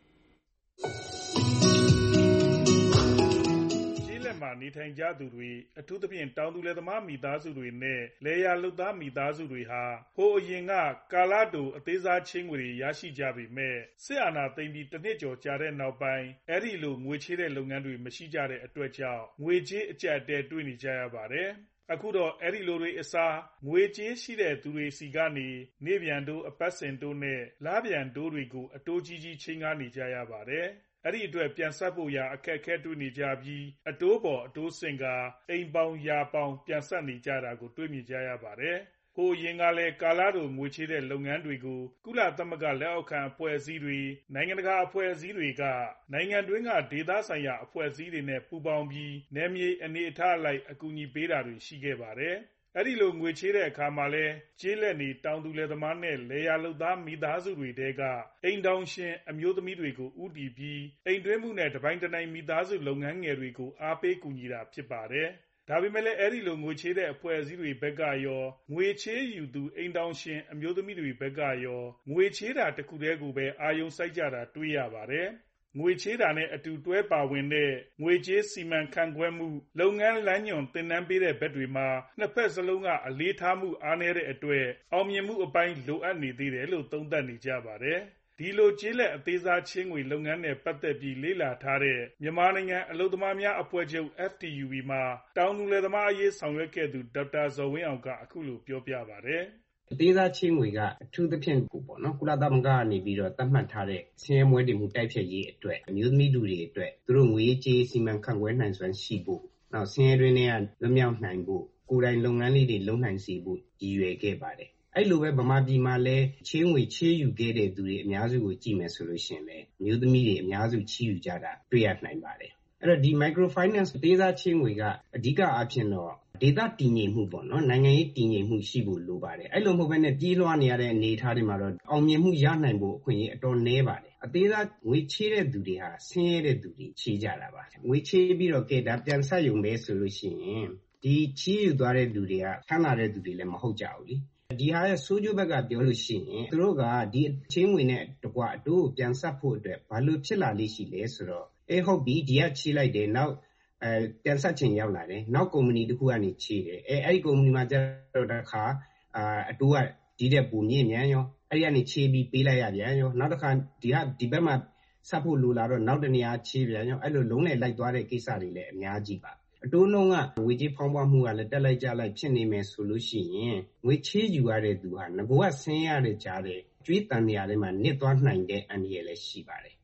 မှာနေထိုင်ကြသူတွေအထူးသဖြင့်တောင်သူလယ်သမားမိသားစုတွေနဲ့လယ်ယာလုပ်သားမိသားစုတွေဟာဟိုအရင်ကကာလတိုအသေးစားချင်းငွေတွေရရှိကြပေမဲ့စစ်အာဏာသိမ်းပြီးတစ်နှစ်ကျော်ကြာတဲ့နောက်ပိုင်းအဲ့ဒီလိုငွေချေးတဲ့လုပ်ငန်းတွေမရှိကြတဲ့အတွက်ကြောင့်ငွေချေးအကျပ်အတည်းတွေ့နေကြရပါတယ်အခုတော့အဲ့ဒီလိုတွေအစားငွေကြေးရှိတဲ့သူတွေစီကနေနေပြန်တိုးအပတ်စဉ်တိုးနဲ့လပြန်တိုးတွေကိုအတိုးကြီးကြီးချင်းကားနေကြရပါတယ်အဲ့ဒီအတွက်ပြန်ဆက်ဖို့ရာအခက်အခဲတွေ့နေကြပြီးအတိုးပေါ်အတိုးစင်ကအိမ်ပေါင်းရာပေါင်းပြန်ဆက်နေကြတာကိုတွေ့မြင်ကြရပါတယ်။ဟိုရင်ကလည်းကာလာတို့ငွေချေးတဲ့လုပ်ငန်းတွေကိုကုလသမဂ္ဂလက်အောက်ခံအဖွဲ့အစည်းတွေနိုင်ငံတကာအဖွဲ့အစည်းတွေကနိုင်ငံတွင်းကဒေသဆိုင်ရာအဖွဲ့အစည်းတွေနဲ့ပူးပေါင်းပြီးနယ်မြေအနေအထားအလိုက်အကူအညီပေးတာတွေရှိခဲ့ပါတယ်။အဲ့ဒီလိုငွေချေးတဲ့အခါမှာလဲကျေးလက်နေတောင်သူလယ်သမားနဲ့လယ်ယာလုပ်သားမိသားစုတွေတဲကအိမ်တောင်ရှင်အမျိုးသမီးတွေကိုဥတီပြီးအိမ်တွင်းမှုနဲ့တပိုင်းတနိုင်မိသားစုလုပ်ငန်းငယ်တွေကိုအားပေးကူညီတာဖြစ်ပါတယ်။ဒါပေမဲ့လည်းအဲ့ဒီလိုငွေချေးတဲ့အဖွဲ့အစည်းတွေဘက်ကရောငွေချေးယူသူအိမ်တောင်ရှင်အမျိုးသမီးတွေဘက်ကရောငွေချေးတာတခုတည်းကိုပဲအာရုံစိုက်ကြတာတွေ့ရပါတယ်။ငွေချေးတာနဲ့အတူတွဲပါဝင်တဲ့ငွေကြေးစီမံခန့်ခွဲမှုလုပ်ငန်းလမ်းညွှန်သင်တန်းပေးတဲ့ဘက်တွေမှာနှစ်ဖက်စလုံးကအလေးထားမှုအားနည်းတဲ့အတွက်အောင်မြင်မှုအပိုင်းလိုအပ်နေသေးတယ်လို့သုံးသပ်နေကြပါတယ်။ဒီလိုကျေးလက်အသေးစားချင်းငွေလုပ်ငန်းနဲ့ပတ်သက်ပြီးလေ့လာထားတဲ့မြန်မာနိုင်ငံအလုပ်သမားများအဖွဲ့ချုပ် F T U B မှာတောင်သူလယ်သမားအရေးဆောင်ရွက်ခဲ့သူဒေါက်တာဇော်ဝင်းအောင်ကအခုလိုပြောပြပါတယ်။အသေးစားချင်းငွေကအထူးသဖြင့်ကိုပေါ့နော်ကုလသမဂ္ဂကနေပြီးတော့သတ်မှတ်ထားတဲ့ဆင်းရဲမွဲတေမှုတိုက်ဖျက်ရေးအတွက်အမျိုးသမီးလူတွေအတွက်သူတို့ငွေကြေးစီမံခန့်ခွဲနိုင်စွမ်းရှိဖို့နောက်ဆင်းရဲတွင်းတွေကလွတ်မြောက်နိုင်ဖို့ကိုယ်တိုင်လုပ်ငန်းလေးတွေလုပ်နိုင်စေဖို့ရည်ရွယ်ခဲ့ပါတယ်အဲ့လိုပဲဗမာပြည်မှာလည်းချင်းငွေချေးယူခဲ့တဲ့သူတွေအများစုကိုကြည့်မယ်ဆိုလို့ရှိရင်လည်းအမျိုးသမီးတွေအများစုချေးယူကြတာတွေ့ရနိုင်ပါတယ်အဲ့တော့ဒီ microfinance အသေးစားချင်းငွေကအဓိကအားဖြင့်တော့ဒေသတည်ငြိမ်မှုပေါ့နော်နိုင်ငံရေးတည်ငြိမ်မှုရှိဖို့လိုပါတယ်အဲ့လိုမဟုတ်ဘဲနဲ့ပြေးလွှားနေရတဲ့အနေအထားတွေမှာတော့အောင်မြင်မှုရနိုင်ဖို့အခွင့်အရေးအတော်နည်းပါတယ်အသေးစားငွေချေးတဲ့သူတွေဟာဆင်းရဲတဲ့သူတွေချေးကြတာပါငွေချေးပြီးတော့ကဲဒါပြန်ဆက်ရုံပဲဆိုလို့ရှိရင်ဒီချေးယူသွားတဲ့လူတွေကဆန်းလာတဲ့သူတွေလည်းမဟုတ်ကြဘူးလေဒီဟာရဲ့ဆိုးကျိုးဘက်ကပြောလို့ရှိရင်သူတို့ကဒီချင်းငွေနဲ့တကွအတိုးကိုပြန်ဆက်ဖို့အတွက်ဘာလို့ဖြစ်လာလိမ့်ရှိလဲဆိုတော့အေးဟုတ်ပြီဒီကချေးလိုက်တယ်နောက်အဲပြန်ဆက်ချင်ရောက်လာတယ်နောက်ကုမ္ပဏီတစ်ခုကနေချေးတယ်အဲအဲ့ဒီကုမ္ပဏီမှာကျတော့တစ်ခါအာအတိုးကဒီတဲ့ပုံမြင့်မြန်ရောအဲ့ဒီကနေချေးပြီးပေးလိုက်ရပြန်ရောနောက်တစ်ခါဒီကဒီဘက်မှာဆက်ဖို့လိုလာတော့နောက်တနေရာချေးပြန်ရောအဲ့လိုလုံးနဲ့လိုက်သွားတဲ့ကိစ္စတွေလည်းအများကြီးပါအတိုးနှုန်းကငွေကြေးဖောင်းပွားမှုကလည်းတက်လိုက်ကြလိုက်ဖြစ်နေမယ်ဆိုလို့ရှိရင်ငွေချေးယူရတဲ့သူဟာငကိုကဆင်းရတဲ့ကြားတဲ့ကျွေးတန်နေရာတွေမှာနစ်သွားနိုင်တဲ့အန္တရာယ်လည်းရှိပါတယ်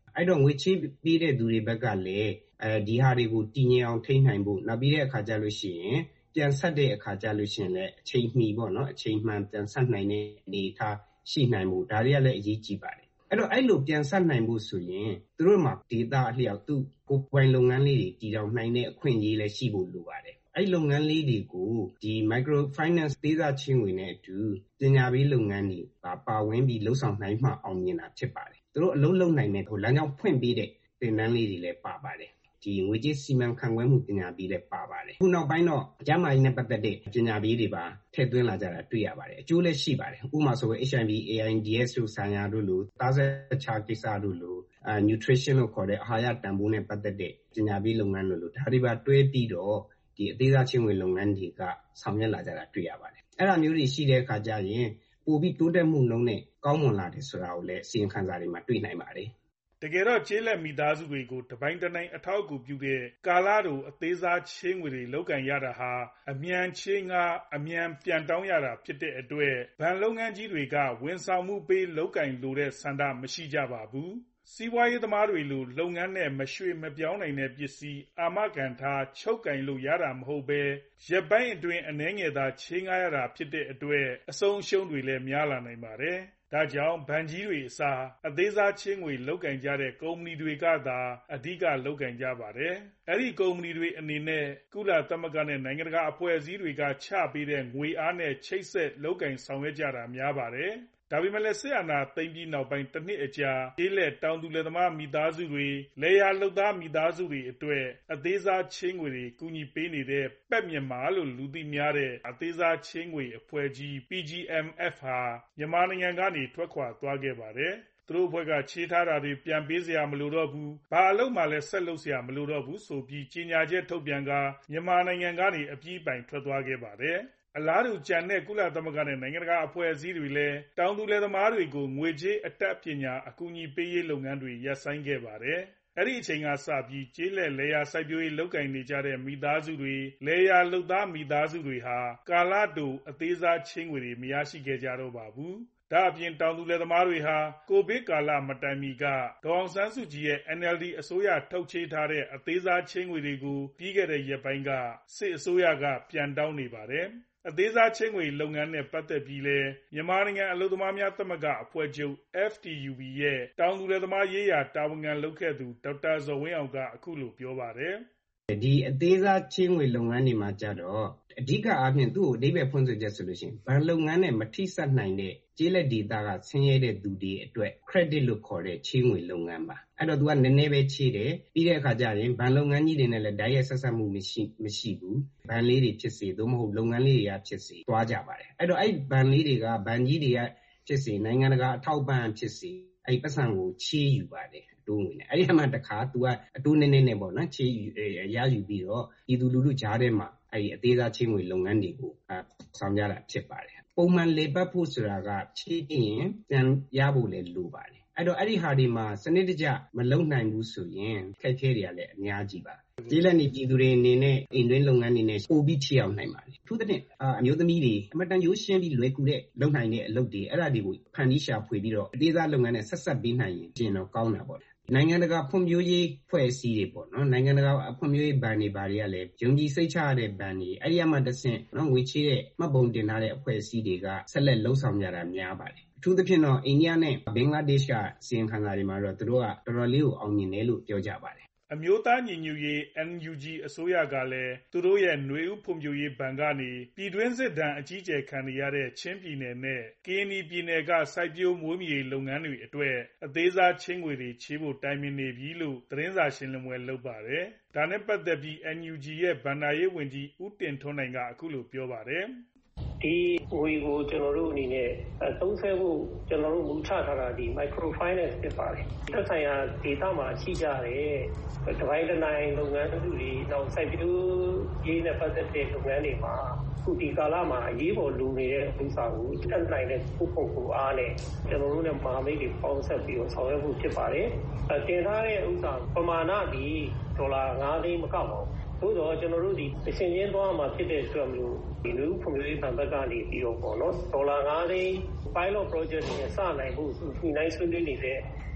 အဲ့တော့ငွေချေးပေးတဲ့သူတွေဘက်ကလည်းအဲဒီဟာတွေကိုတည်ငြိမ်အောင်ထိန်းနိုင်ဖို့နောက်ပြီးတဲ့အခါကျလို့ရှိရင်ပြန်ဆက်တဲ့အခါကျလို့ရှိရင်လည်းအချိန်မီပေါ့နော်အချိန်မှန်ပြန်ဆက်နိုင်တဲ့အနေအထားရှိနိုင်မှုဒါတွေကလည်းအရေးကြီးပါတယ်အဲ့တော့အဲ့လိုပြန်ဆက်နိုင်ဖို့ဆိုရင်သူတို့မှာ data အလျောက်သူကိုယ်ပိုင်လုပ်ငန်းလေးတွေတည်ထောင်နိုင်တဲ့အခွင့်အရေးလည်းရှိဖို့လိုပါတယ်အဲ့လုပ်ငန်းလေးတွေကိုဒီ micro finance သေးစားချင်းငွေနဲ့အတူပညာပေးလုပ်ငန်းတွေပါပါဝင်ပြီးလှုပ်ဆောင်နိုင်မှအောင်မြင်တာဖြစ်ပါတယ်သူတို့အလုံးလုံးနိုင်တဲ့ဟိုလမ်းကြောင်းဖွင့်ပေးတဲ့သင်တန်းလေးတွေလည်းပါပါတယ်ဒီငွေကြေးစီမံခန့်ခွဲမှုပညာပေးလည်းပါပါတယ်ခုနောက်ပိုင်းတော့ကျန်းမာရေးနဲ့ပတ်သက်တဲ့ပညာပေးတွေပါထည့်သွင်းလာကြတာတွေ့ရပါတယ်အကျိုးလည်းရှိပါတယ်ဥပမာဆိုရင် H I V A I D S တို့ဆိုင်ရာတို့လိုသားဆက်ချာကိစ္စတို့လိုအာ nutrition လို့ခေါ်တဲ့အာဟာရတန်ဖိုးနဲ့ပတ်သက်တဲ့ပညာပေးလုပ်ငန်းတို့လိုဒါတွေပါတွဲပြီးတော့ဒီအသေးစားချင်းငွေလုပ်ငန်းတွေကဆောင်ရွက်လာကြတာတွေ့ရပါတယ်အဲ့ဒါမျိုးတွေရှိတဲ့အခါကျရင်ပိုပြီးတိုးတက်မှုနှုန်းနဲ့ကောင်းမွန်လာတယ်ဆိုတာကိုလည်းအစီရင်ခံစာတွေမှာတွေ့နိုင်ပါတယ်တကယ်တော့ကျေးလက်မိသားစုတွေကိုတပိုင်းတနိုင်အထောက်အကူပြုတဲ့ကာလတူအသေးစားချေးငွေတွေလောက်ကန်ရတာဟာအမြန်ချေးငါအမြန်ပြန်တောင်းရတာဖြစ်တဲ့အတွက်ဘဏ်လုပ်ငန်းကြီးတွေကဝန်ဆောင်မှုပေးလောက်ကန်လိုတဲ့ဆန္ဒမရှိကြပါဘူးစီးပွားရေးသမားတွေလိုလုပ်ငန်းနဲ့မရွှေမပြောင်းနိုင်တဲ့ပစ္စည်းအာမခံထားချုပ်ကင်လို့ရတာမဟုတ်ပဲရပ်ပိုင်းအတွင်းအနှဲငယ်သာချေးငှားရတာဖြစ်တဲ့အတွက်အဆုံးအရှုံးတွေလည်းများလာနိုင်ပါတယ်ဒါကြောင့်ဘဏ်ကြီးတွေအစားအသေးစားချေးငွေလောက်ကန်ကြတဲ့ကုမ္ပဏီတွေကသာအဓိကလောက်ကန်ကြပါတယ်။အဲဒီကုမ္ပဏီတွေအနေနဲ့ကုလသမဂ္ဂနဲ့နိုင်ငံတကာအဖွဲ့အစည်းတွေကချပေးတဲ့ငွေအားနဲ့ချိတ်ဆက်လောက်ကန်ဆောင်ရွက်ကြတာများပါတယ်။ဒါပေမဲ့လည်းစစ်အာဏာသိမ်းပြီးနောက်ပိုင်းတစ်နှစ်အကြာကျေးလက်တောင်သူလယ်သမားမိသားစုတွေလယ်ယာလုပ်သားမိသားစုတွေအတွက်အသေးစားချေးငွေတွေကူညီပေးနေတဲ့ပတ်မြန်မာလို့လူသိများတဲ့အသေးစားချေးငွေအဖွဲ့ကြီး P G M F ဟာမြန်မာနိုင်ငံကနေထွက်ခွာသွားခဲ့ပါတယ်။သူတို့အဖွဲ့ကချေးထားတာတွေပြန်ပေးစရာမလိုတော့ဘူး။ဘာအလုပ်မှလည်းဆက်လုပ်စရာမလိုတော့ဘူးဆိုပြီးကြေညာချက်ထုတ်ပြန်ကာမြန်မာနိုင်ငံကနေအပြီးပိုင်ထွက်သွားခဲ့ပါတယ်။အလားတူကျန်တဲ့ကုလသမဂ္ဂနဲ့နိုင်ငံတကာအဖွဲ့အစည်းတွေလည်းတောင်သူလယ်သမားတွေကိုငွေကြေးအတတ်ပညာအကူအညီပေးရေးလုပ်ငန်းတွေရပ်ဆိုင်းခဲ့ပါတယ်။အဲ့ဒီအချိန်ကစပြီးကျေးလက်လယ်ယာစိုက်ပျိုးရေးလုပ်ကိုင်နေကြတဲ့မိသားစုတွေလယ်ယာလုပ်သားမိသားစုတွေဟာကာလတူအသေးစားချင်းငွေတွေမရရှိခဲ့ကြတော့ပါဘူး။ဒါအပြင်တောင်သူလယ်သမားတွေဟာကိုဗစ်ကာလမတိုင်မီကဒေါ်အောင်ဆန်းစုကြည်ရဲ့ N L D အစိုးရထုတ်ချေးထားတဲ့အသေးစားချင်းငွေတွေကိုပြီးခဲ့တဲ့ရက်ပိုင်းကစစ်အစိုးရကပြန်တောင်းနေပါတယ်။အသေးစားချေးငွေလုပ်ငန်းနဲ့ပတ်သက်ပြီးလည်းမြန်မာနိုင်ငံအလုပ်သမားများသမဂ္ဂအဖွဲ့ချုပ် F T U B ရဲ့တောင်သူလယ်သမားရေးရာတာဝန်ခံလုပ်ခဲ့သူဒေါက်တာဇော်ဝင်းအောင်ကအခုလိုပြောပါတယ်ဒီအသေးစားချေးငွေလုပ်ငန်းတွေမှာကြတော့အဓိကအားဖြင့်သူ့ကိုအဓိပ္ပာယ်ဖွင့်ဆိုချက်ဆိုလို့ရှိရင်ဘဏ်လုပ်ငန်းနဲ့မထိစပ်နိုင်တဲ့ကျေးလက်ဒေသကဆင်းရဲတဲ့သူတွေအတွက် credit လို့ခေါ်တဲ့ချေးငွေလုပ်ငန်းပါအဲ့တော့ तू ကနည်းနည်းပဲချေးတယ်ပြီးတဲ့အခါကျရင်ဘဏ်လုပ်ငန်းကြီးတွေနဲ့လည်းဓာတ်ရိုက်ဆက်ဆက်မှုမရှိမရှိဘူးဘဏ်လေးတွေဖြစ်စေသို့မဟုတ်လုပ်ငန်းလေးတွေကဖြစ်စေသွားကြပါတယ်အဲ့တော့အဲ့ဘဏ်လေးတွေကဘဏ်ကြီးတွေကဖြစ်စေနိုင်ငံတကာအထောက်ပံ့ဖြစ်စေအဲ့ပတ်စံကိုချေးယူပါတယ်တိုးငွေနဲ့အဲ့ဒီမှာတခါ तू ကအတိုးနည်းနည်းနဲ့ပေါ့နော်ချေးရယူပြီးတော့ဒီသူလူလူကြားထဲမှာအဲ့ဒီအသေးစားချေးငွေလုပ်ငန်းတွေကိုဆောင်ကြတာဖြစ်ပါတယ်ပုံမှန်လေပတ်ဖို့ဆိုတာကချေးရင်ပြန်ရဖို့လည်းလိုပါတယ်အဲ့တော့အဲ့ဒီဟာဒီမှာစနစ်တကျမလုံနိုင်ဘူးဆိုရင်ခက်ခဲတွေကလည်းအများကြီးပါကျေးလက်နေပြည်သူတွေအနေနဲ့အိမ်တွင်းလုပ်ငန်းတွေနဲ့ပို့ပြီးချေအောင်နိုင်ပါတယ်သူတဲ့အာအမျိုးသမီးတွေအမတန်ရိုးရှင်းပြီးလွယ်ကူတဲ့လုပ်နိုင်တဲ့အလုပ်တွေအဲ့ဒါတွေကိုဖန်တီးရှာဖွေပြီးတော့အသေးစားလုပ်ငန်းနဲ့ဆက်ဆက်ပေးနိုင်ရင်ကျင်တော့ကောင်းတာပေါ့နိုင်ငံတကာဖွံ့ဖြိုးရေးဖွဲ့စည်းတွေပေါ့နော်နိုင်ငံတကာဖွံ့ဖြိုးရေးဘဏ်တွေဘာတွေကလည်းယုံကြည်စိတ်ချရတဲ့ဘဏ်တွေအဲ့ဒီအမှတစ်ဆင့်နော်ငွေချေးတဲ့မှတ်ပုံတင်ထားတဲ့အဖွဲ့အစည်းတွေကဆက်လက်လှုပ်ဆောင်ကြတာများပါတယ်အထူးသဖြင့်တော့အိန္ဒိယနဲ့ဘင်္ဂလားဒေ့ရှ်ကစီရင်ခံစာတွေမှာတော့သူတို့ကတော်တော်လေးကိုအောင်မြင်တယ်လို့ပြောကြပါတယ်အမျိုးသားညီညွတ်ရေး N U G အစိုးရကလည်းသူတို့ရဲ့ຫນွေဥဖွံ့ဖြိုးရေးဘဏ်ကနေပြည်တွင်းစစ်ဒဏ်အကြီးအကျယ်ခံနေရတဲ့ချင်းပြည်နယ်နဲ့ကရင်နီပြည်နယ်ကစိုက်ပျိုးမွေးမြူရေးလုပ်ငန်းတွေအတွက်အသေးစားချင်းငွေတွေချေးဖို့တိုင်ပင်နေပြီလို့သတင်းစာရှင်းလင်းပွဲလုပ်ပါတယ်။ဒါနဲ့ပတ်သက်ပြီး N U G ရဲ့ဘဏ္ဍာရေးဝန်ကြီးဦးတင်ထွန်းနိုင်ကအခုလိုပြောပါတယ်။ဒီငွေကိုကျွန်တော်တို့အနေနဲ့သုံးဆဖို့ကျွန်တော်တို့မူချထားတာဒီ micro finance ဖြစ်ပါတယ်။သက်ဆိုင်ရာဒေသမှာရှိကြတဲ့တပိုင်းတနိုင်လုပ်ငန်းတွေနောက်စိုက်ပျိုးရေးနဲ့ပတ်သက်တဲ့လုပ်ငန်းတွေမှာခုဒီကာလမှာအရေးပေါ်လိုနေတဲ့ဥစ္စာကိုတက်နိုင်တဲ့ပုဂ္ဂိုလ်ကိုအားနဲ့ကျွန်တော်တို့နဲ့မဟာမိတ်တွေပေါင်းဆက်ပြီးတော့ဆောင်ရွက်ဖို့ဖြစ်ပါတယ်။တင်ထားတဲ့ဥစ္စာပမာဏဒီဒေါ်လာငါးသိန်းမကပါဘူး။သို့တော့ကျွန်တော်တို့ဒီအရှင်ချင်းသွားမှာဖြစ်တဲ့အတွက်မျိုးဒီလူဖွံ့ဖြိုးရေးဘဏ်ဘက်ကနေပြီးတော့ပေါ့နော်ဒေါ်လာငါးသိန်း pilot project တွေနဲ့စနိုင်ဖို့ညှိနှိုင်းဆွေးနွေးနေတဲ့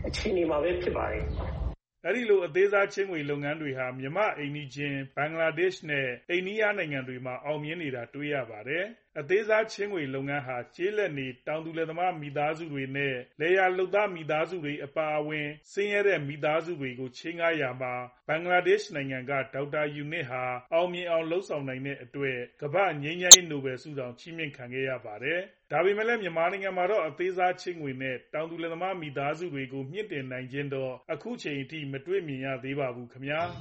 အခြေအနေမှာပဲဖြစ်ပါတယ်အဲဒီလိုအသေးစားချင်းငွေလုပ်ငန်းတွေဟာမြန်မာအိမ်နီးချင်းဘင်္ဂလားဒေ့ရှ်နဲ့အိန္ဒိယနိုင်ငံတွေမှာအောင်မြင်နေတာတွေ့ရပါတယ်။အသေးစားချင်းငွေလုပ်ငန်းဟာကျေးလက်နေတောင်သူလယ်သမားမိသားစုတွေနဲ့လယ်ယာလုပ်သားမိသားစုတွေအပါအဝင်ဆင်းရဲတဲ့မိသားစုတွေကိုချေးငှားရာမှာဘင်္ဂလားဒေ့ရှ်နိုင်ငံကဒေါက်တာယူနစ်ဟာအောင်မြင်အောင်လုပ်ဆောင်နိုင်တဲ့အတွက်ကမ္ဘာ့ငြိမ်းချမ်းရေးနိုဘယ်ဆုတောင်ချီးမြှင့်ခံခဲ့ရပါတယ်။ဒါပေမဲ့လည်းမြန်မာနိုင်ငံမှာတော့အသေးစားချင်းငွေနဲ့တောင်သူလယ်သမားမိသားစုတွေကိုမြင့်တင်နိုင်ခြင်းတော့အခုချိန်အထိမတွေ့မြင်ရသေးပါဘူးခင်ဗျာ။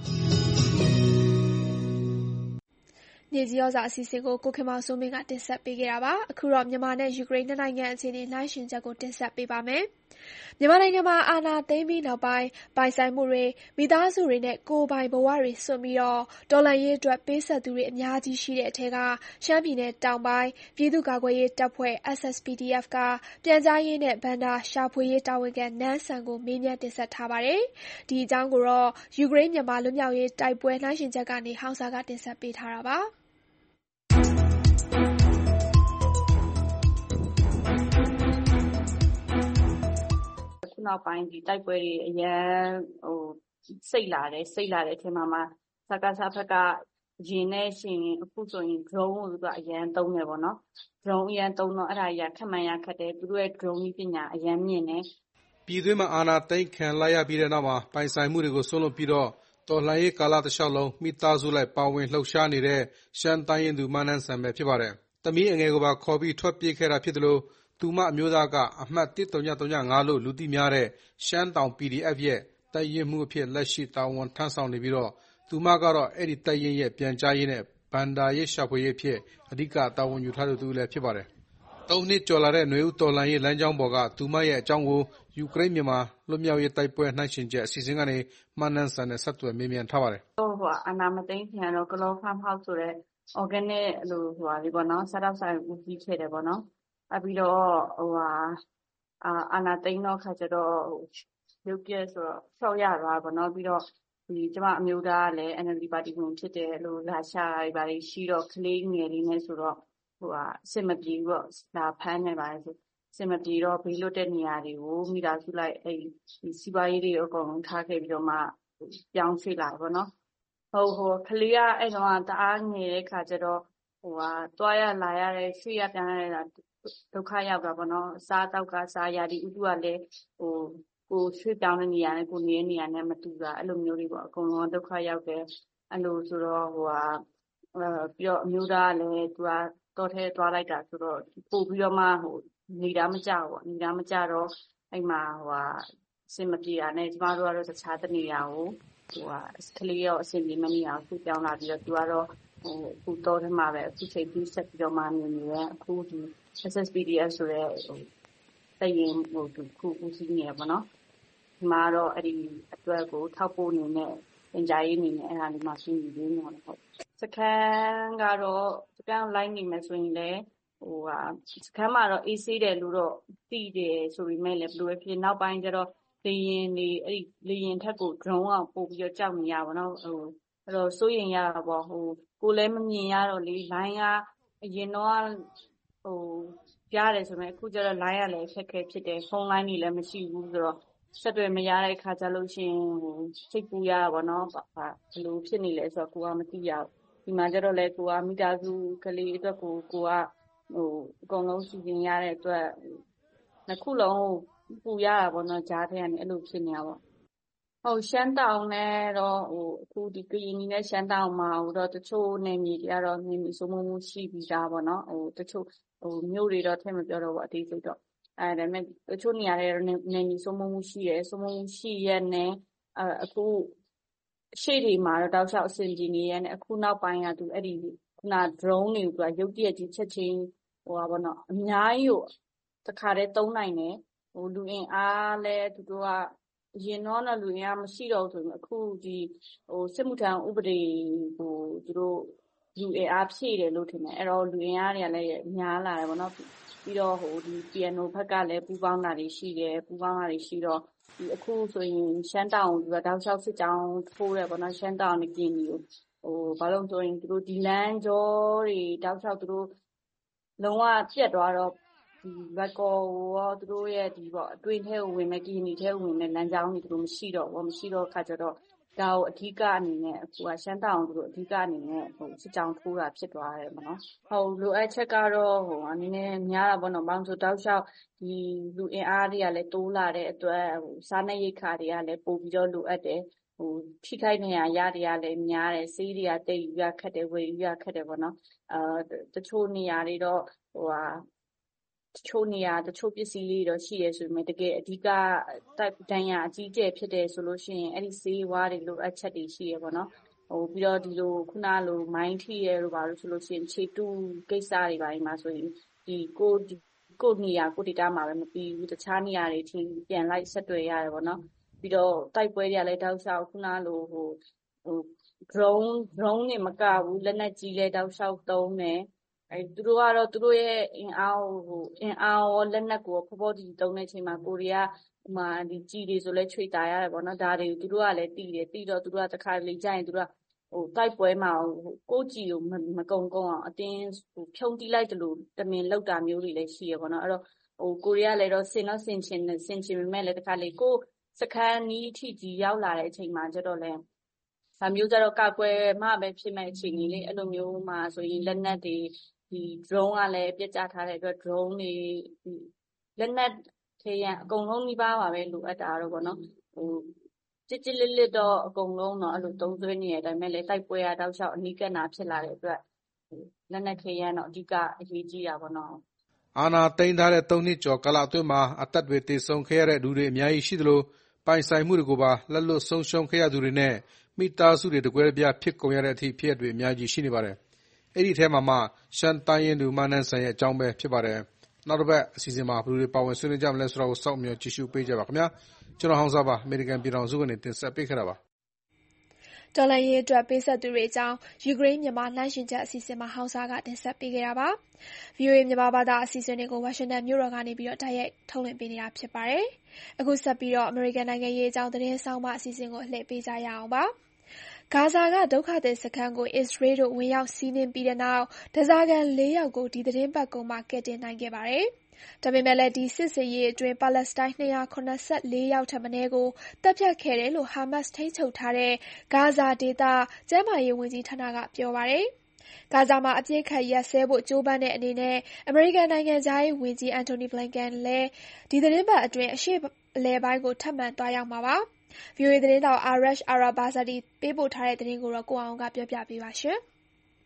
မြေကြီးဩဇာအစီအစဉ်ကိုကိုခင်မောင်စိုးမင်းကတင်ဆက်ပေးခဲ့တာပါ။အခုတော့မြန်မာနဲ့ယူကရိန်းနှစ်နိုင်ငံအခြေအနေနှိုင်းယှဉ်ချက်ကိုတင်ဆက်ပေးပါမယ်။မြန်မာနိုင်ငံမှာအာဏာသိမ်းပြီးနောက်ပိုင်းပိုင်ဆိုင်မှုတွေမိသားစုတွေနဲ့ကိုယ်ပိုင်ဘဝတွေစွန့်ပြီးတော့တော်လှန်ရေးအတွက်ပေးဆက်သူတွေအများကြီးရှိတဲ့အထက်ကရှမ်းပြည်နယ်တောင်ပိုင်းပြည်သူ့ကာကွယ်ရေးတပ်ဖွဲ့ S S P D F ကပြန်ကြားရေးနဲ့ဘဏ္ဍာရှာဖွေရေးတာဝန်ခံနန်းဆန်ကိုမေးမြန်းတင်ဆက်ထားပါတယ်။ဒီအကြောင်းကိုတော့ယူကရိန်းမြန်မာလွတ်မြောက်ရေးတိုက်ပွဲနှိုင်းယှဉ်ချက်ကနေဟောင်စာကတင်ဆက်ပေးထားတာပါ။နောက်ပိုင်းဒီတိုက်ပွဲတွေအရန်ဟိုစိတ်လာတယ်စိတ်လာတဲ့အချိန်မှာမှာစကားစားဖက်ကရင်နဲ့ရှင်အခုဆိုရင် drone ကိုသူကအရန်သုံးတယ်ပေါ့နော် drone အရန်သုံးတော့အဲ့ဒါကြီးခက်မှန်ရခက်တယ်သူတို့ရဲ့ drone ကြီးပညာအရန်မြင့်တယ်ပြည်တွင်းမှာအာဏာသိမ်းခံလိုက်ရပြီးတဲ့နောက်မှာပိုင်ဆိုင်မှုတွေကိုဆွလုပ်ပြီးတော့တော်လှန်ရေးကာလတစ်လျှောက်လုံးမိသားစုလိုက်ပါဝင်လှုပ်ရှားနေတဲ့ရှမ်းတိုင်းရင်းသူမနန်းဆန်ပဲဖြစ်ပါတယ်။သမီးအငယ်ကိုပါခေါ်ပြီးထွက်ပြေးခဲ့တာဖြစ်တယ်လို့သူမအမျိုးသားကအမှတ်တစ်သုံးသုံးငါလို့လူသိများတဲ့ရှမ်းတောင် P D F ရဲ့တပ်ရင်းမှုအဖြစ်လက်ရှိတာဝန်ထမ်းဆောင်နေပြီးတော့သူမကတော့အဲ့ဒီတပ်ရင်းရဲ့ပြန်ကြားရေးနဲ့ဘန္တာရေးရှာဖွေရေးဖြစ်အဓိကတာဝန်ယူထားသူလည်းဖြစ်ပါတယ်။သုံးနှစ်ကျော်လာတဲ့ຫນွေဦးတော်လှန်ရေးလမ်းကြောင်းပေါ်ကသူမရဲ့အကြောင်းကိုယူကရိန်းမြန်မာလွတ်မြောက်ရေးတိုက်ပွဲနှိုင်းယှဉ်ချက်အစီအစဉ်ကနေမှန်းနှံဆန်နဲ့ဆက်သွယ်မေးမြန်းထားပါတယ်။ဟိုဟိုအာနာမသိန်းပြန်တော့ Global Farm House ဆိုတဲ့ organic လို့ဟိုဟာလေးပေါ့နော်စားတော့ဆိုင်ဦးကြီးဖြစ်တယ်ပေါ့နော်။အပြီးတော့ဟိုဟာအာအာနာသိန်းတော့ခါကျတော့ရုပ်ပြည့်ဆိုတော့ဆော့ရသွားပါတော့ပြီးတော့ဒီကျမအမျိုးသားကလည်း N L D ပါတီဝင်ဖြစ်တယ်လို့လာရှာတွေပါလိရှိတော့ကလေးငယ်လေးနဲ့ဆိုတော့ဟိုဟာအစ်မပြေဘူးတော့လာဖမ်းနေပါလေဆိုအစ်မပြေတော့ဘေးလွတ်တဲ့နေရာတွေကိုမိသားစုလိုက်အဲ့ဒီစီးပွားရေးတွေအကုန်လုံးထားခဲ့ပြီးတော့မှပြောင်းရွှေ့လာပေါ့နော်ဟိုဟိုကလေးကအဲ့တော့တအားငယ်တဲ့ခါကျတော့ဟိုဟာတွားရလာရတဲ့ရွှေ့ရပြန်ရတာဒုက္ခရောက်တာပေါ့နော်စားတော့ကစားရဒီဥတုကလည်းဟိုကိုရွှေ့ပြောင်းတဲ့နေရာနဲ့ကိုနေတဲ့နေရာနဲ့မတူတာအဲ့လိုမျိုးတွေပေါ့အကုန်လုံးဒုက္ခရောက်တယ်အဲ့လိုဆိုတော့ဟိုဟာအဲပြီးတော့အမျိုးသားကလည်းသူကတော့ထဲသွားလိုက်တာဆိုတော့ပို့ပြီးတော့မှဟိုနေတာမကြဘူးပေါ့နေတာမကြတော့အဲ့မှာဟိုဟာအစင်မပြေတာနဲ့ကျမတို့ကတော့တခြားတနေရာကိုဟိုဟာကလေးရောအစင်ပြေမနေအောင်သူ့ပြောင်းလာပြီးတော့သူကတော့ဟိုအခုတော့ထဲမှာပဲအခုချိန်ပြီးဆက်ပြီးတော့မှနေနေရအခုဒီ S S P D F ဆိုတဲ့ဟိုတရင်ဟိုသူခုဦးစီးနေရပါတော့ဒီမှာတော့အဲ့ဒီအတွက်ကိုထောက်ပို့နေနဲ့သင်ကြားရေးနေနဲ့အဲ့ဒါလေးမှရှင်းပြပေးနေတော့ဟုတ်စကန်ကတော့စကန်လိုက်နေမယ်ဆိုရင်လည်းဟိုဟာစကန်မှာတော့ A C တယ်လို့တော့သိတယ်ဆိုပေမဲ့လည်းဘယ်လိုပဲဖြစ်နောက်ပိုင်းကျတော့လေရင်နေအဲ့ဒီလေရင်ထက်ကို drone အောင်ပို့ပြီးတော့ကြောက်နေရပါတော့ဟိုအဲ့တော့စိုးရင်ရတာပေါ့ဟိုကိုလည်းမမြင်ရတော့လေ line ကအရင်တော့ဟိုရတယ်ဆိုပေမဲ့အခုကျတော့ line ကလည်းခက်ခဲဖြစ်တယ်ဖုန်း line တွေလည်းမရှိဘူးဆိုတော့ဆက်တွေမရတဲ့ခါကျလို့ရှိရင်ဟိုစိတ်ပူရတာပေါ့နော်ဘာဘယ်လိုဖြစ်နေလဲဆိုတော့ကိုကမသိရဘူးဒီမှာကျတော့လေကိုကမိသားစုကလေးအတွက်ကိုကိုကဟိုအကုန်လုံးစီစဉ်ရတဲ့အတွက်နှစ်ခုလုံးပူရတာပေါ့နော်ဂျားထဲကနေအဲ့လိုဖြစ်နေတာပေါ့ဟုတ်ရှမ်းတောင်နဲ့တော့ဟိုအခုဒီကရင်နီနဲ့ရှမ်းတောင်မှာဟိုတော့တချို့နေမြေတွေကတော့နေမြေစိုးမိုးမှုရှိပြီးသားပေါ့နော်ဟိုတချို့ဟိုမြို့တွေတော့ထည့်မပြောတော့ဘူးအသေးစိတ်တော့အဲ့ဒါပေမဲ့တချို့နေရာတွေနေမြေစိုးမိုးမှုရှိရဲစိုးမိုးမှုရှိရဲနဲ့အခုရှေ့တွေမှာတော့တောက်လျှောက်အဆင်ပြေနေရဲနဲ့အခုနောက်ပိုင်းကသူအဲ့ဒီခုန drone တွေကိုသူကရုပ်တရက်ကြီးချက်ချင်းဟိုပါဘောနော်အများကြီးကိုတစ်ခါတည်းသုံးနိုင်တယ်ဟိုလူအင်အားလဲသူတို့ကအရင်တော့လူအင်အားမရှိတော့ဘူးဆိုရင်အခုဒီဟိုစစ်မှုထမ်းဥပဒေကိုသူတို့လူအင်အားဖြည့်တယ်လို့ထင်တယ်အဲ့တော့လူအင်အားတွေကလည်းများလာတယ်ဗောနော်ပြီးတော့ဟိုဒီ P N O ဘက်ကလည်းပူပေါင်းတာတွေရှိတယ်ပူပေါင်းတာတွေရှိတော့ဒီအခုဆိုရင်ရှမ်းတောင်ကတောက်လျှောက်စစ်ကြောင်းထိုးတယ်ဗောနော်ရှမ်းတောင်နဲ့ပြည်နီကိုဟိုဘာလို့ဆိုရင်သူတို့ဒီလမ်းကြောတွေတောက်လျှောက်သူတို့လုံးဝပြတ်သွားတော့လွိုက်ကော်ကိုရောသူတို့ရဲ့အတွင်းထဲကိုဝင်မယ့်ကရင်နီထဲကိုဝင်မယ့်လမ်းကြောင်းတွေသူတို့မရှိတော့ဘူး။မရှိတော့အခါကျတော့ဒါကိုအဓိကအနေနဲ့အခုကရှမ်းတောင်ကိုသူတို့အဓိကအနေနဲ့စစ်ကြောင်းထိုးတာဖြစ်သွားတယ်ပေါ့နော်။လိုအပ်ချက်ကတော့နည်းနည်းများတာပေါ့နော်။ဘာလို့လဲဆိုတော့တောက်လျှောက်လူအင်အားတွေကလည်းတိုးလာတဲ့အတွက်စားနပ်ရိက္ခာတွေကလည်းပိုပြီးတော့လိုအပ်တယ်။ထိခိုက်ဒဏ်ရာရတွေကလည်းများတယ်။ဆေးတွေကသိပ်ယူရခက်တယ်။ဝယ်ယူရခက်တယ်ပေါ့နော်။တချို့နေရာတွေတော့တချို့နေရာတချို့ပစ္စည်းလေးတော့ရှိတယ်ဆိုပေမဲ့တကယ်အဓိကဒဏ်ရာအကြီးအကျယ်ဖြစ်တယ်ဆိုလို့ရှိရင်အဲ့ဒီဆေးဝါးတွေလိုအပ်ချက်တွေရှိရပေါ့နော်။ပြီးတော့ဒီလိုခုနလိုမိုင်းထိရဲလို့ပါလို့ဆိုလို့ရှိရင်ခြေတုကိစ္စတွေပါမှာဆိုရင်ကိုယ့်နေရာကိုယ့်ဒေသမှာပဲမပြီးဘူး။တခြားနေရာတွေအထိပြန်လိုက်ဆက်သွယ်ရတယ်ပေါ့နော်။ပြီးတော့တိုက်ပွဲတွေကလည်းတောက်လျှောက်ခုနလို drone တွေမကဘူးလက်နက်ကြီးလည်းတောက်လျှောက်သုံးတယ်။သူတို့ကတော့သူတို့ရဲ့အင်အားရောလက်နက်ကိုရောဖောဖောတီတီသုံးတဲ့အချိန်မှာကိုယ်တွေကကျည်တွေဆိုလည်းချွေတာရတယ်ပေါ့နော်။ဒါတွေကိုသူတို့ကလည်းသိတယ်။သိတော့သူတို့ကတခါတလေကျရင်သူတို့ကတိုက်ပွဲမှာကိုယ့်ကျည်ကိုမကုန်ကုန်အောင်အတင်းဖြုံးတီးလိုက်သလိုတမင်လုပ်တာမျိုးတွေလည်းရှိရပေါ့နော်။အဲ့တော့ကိုရီးယားလည်းတော့ဆင်တော့ဆင်ချင်ဆင်ချင်ပေမဲ့လည်းတခါလေကိုယ့်စခန်းနီးအထိကြီးရောက်လာတဲ့အချိန်မှာကျတော့လည်းဒါမျိုးကျတော့ကာကွယ်မှပဲဖြစ်မဲ့အခြေအနေလေးအဲ့လိုမျိုးမှာဆိုရင်လက်နက်တွေဒီ drone ကလည်းပြစ်ကျထားတဲ့အတွက် drone တွေလက်နက်ခဲယမ်းအကုန်လုံးနှိပါပါပဲလိုအပ်တာတော့ပေါ့နော်ဟိုကြစ်ကြစ်လစ်လစ်တော့အကုန်လုံးတော့အဲ့လိုသုံးဆွဲနေတဲ့အတိုင်းပဲလေတိုက်ပွဲရတောက်လျှောက်အနီးကပ်နာဖြစ်လာတဲ့အတွက်လက်နက်ခဲယမ်းတော့အဓိကအရေးကြီးတာပေါ့နော်အာနာသိန်းထားတဲ့သုံးနှစ်ကျော်ကာလအတွင်းမှာအသက်တွေတည်ဆုံခဲ့ရတဲ့လူတွေအများကြီးရှိသလိုပိုင်ဆိုင်မှုတွေကိုပါလက်လွတ်ဆုံးရှုံးခဲ့ရသူတွေနဲ့မိသားစုတွေတကွဲပြားဖြစ်ကုန်ရတဲ့အထိဖြစ်ရတွေအများကြီးရှိနေပါတယ်။အဲ့ဒီထဲမှာမှရှမ်းတိုင်းရင်းသူမနန်းဆန်ရဲ့အကြောင်းပဲဖြစ်ပါတယ်။နောက်တစ်ပတ်အစီအစဉ်မှာဘယ်လိုတွေပါဝင်ဆွေးနွေးကြမလဲဆိုတာကိုစောင့်မျှော်ကြည့်ရှုပေးကြပါခင်ဗျာ။ကျွန်တော်ဟောင်းစားပါအမေရိကန်ပြည်ထောင်စုကနေတင်ဆက်ပေးခဲ့တာပါ။တော်လှန်ရေးအတွက်ပေးဆက်သူတွေအကြောင်းယူကရိန်းမြန်မာနှိုင်းယှဉ်ချက်အစီအစဉ်မှာဟောင်းစားကတင်ဆက်ပေးခဲ့တာပါ။ ဗွီအိုအေမြန်မာဘာသာအစီအစဉ်တွေကိုဝါရှင်တန်မြို့တော်ကနေပြီးတော့တိုက်ရိုက်ထုတ်လွှင့်ပေးနေတာဖြစ်ပါတယ်။အခုဆက်ပြီးတော့အမေရိကန်နိုင်ငံရေးအကြောင်းသတင်းဆောင်မအစီအစဉ်ကိုအလှည့်ပေးကြရအောင်ပါ။ဂါဇာကဒုက္ခသည်စခန်းကိုအစ္စရေးတို့ဝင်ရောက်စီးနင်းပြီးတဲ့နောက်ဓားစာခံလေးယောက်ကိုဒီသီတင်းပတ်ကုန်မှာကယ်တင်နိုင်ခဲ့ပါတယ်။ဒါပေမဲ့လည်းဒီစစ်ဆင်ရေးအတွင်းပါလက်စတိုင်း၂၇၄ယောက်ထက်မနည်းကိုသတ်ဖြတ်ခဲ့တယ်လို့ဟာမတ်စ်ထိန်းချုပ်ထားတဲ့ဂါဇာဒေသကျန်းမာရေးဝန်ကြီးဌာနကပြောပါတယ်။ဂါဇာမှာအပစ်အခတ်ရပ်စဲဖို့ကြိုးပမ်းတဲ့အနေနဲ့အမေရိကန်နိုင်ငံခြားရေးဝန်ကြီးအန်တိုနီဘလင်ကန်လည်းဒီသီတင်းပတ်အတွင်းအရှေ့အလယ်ပိုင်းကိုထပ်မံသွားရောက်မှာပါ။ ဗွီအိုအေသတင်းထောက်အာရက်ရှ်အာရာဘာဇာဒီပေးပို့ထားတဲ့သတင်းကိုကိုအောင်ကပြောပြပေးပါရှင်။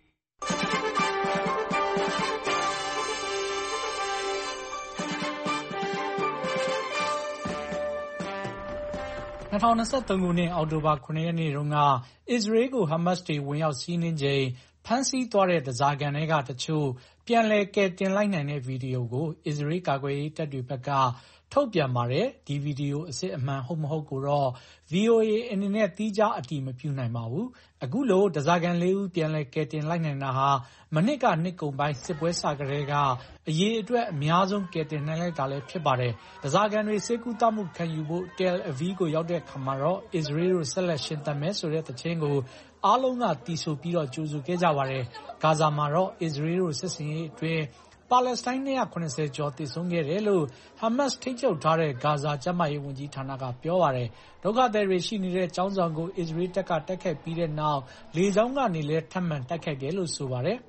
၂၀၂၃ခုနှစ်အောက်တိုဘာ၇ရက်နေ့တုန်းကအစ္စရေးကိုဟာမတ်စ်တွေဝင်ရောက်စီးနင်းချိန်ဖမ်းဆီးသွားတဲ့ဓားစာခံတွေကတချို့ပြန်လည်ကယ်တင်လိုက်နိုင်တဲ့ဗီဒီယိုကိုအစ္စရေးကာကွယ်ရေးတပ်တွေဘက်ကထုတ်ပြန်ပါတယ်။ဒီဗီဒီယိုအစစ်အမှန်ဟုတ်မဟုတ်ကိုတော့ ဗွီအိုအေအနေနဲ့သီးခြားအတည်မပြုနိုင်ပါဘူး။အခုလိုဓားစာခံလေးဦးပြန်လည်ကယ်တင်လိုက်နိုင်တာဟာမနှစ်ကနှစ်ကုန်ပိုင်းစစ်ပွဲစကတည်းကအရေအတွက်အများဆုံးကယ်တင်နိုင်လိုက်တာလည်းဖြစ်ပါတယ်။ဓားစာခံတွေဆေးကုသမှုခံယူဖို့တယ်အဗီးကိုရောက်တဲ့အခါမှာတော့အစ္စရေးတို့ဆက်လက်ရှင်သန်မယ်ဆိုတဲ့သီချင်းကိုအားလုံးကသီဆိုပြီးတော့ကြိုဆိုခဲ့ကြပါတယ်။ဂါဇာမှာတော့အစ္စရေးတို့စစ်ဆင်ရေးအတွင်းပါလက်စတိုင်း၂၇၀ကျော်သေဆုံးခဲ့တယ်လို့ဟာမတ်စ်ထိန်းချုပ်ထားတဲ့ဂါဇာကျန်းမာရေးဝန်ကြီးဌာနကပြောပါတယ်။ဒုက္ခသည်တွေရှိနေတဲ့ကျောင်းဆောင်ကိုအစ္စရေးတပ်ကတိုက်ခိုက်ပြီးတဲ့နောက်လေကြောင်းကနေလည်းထပ်မံတိုက်ခိုက်တယ်လို့ဆိုပါတယ်။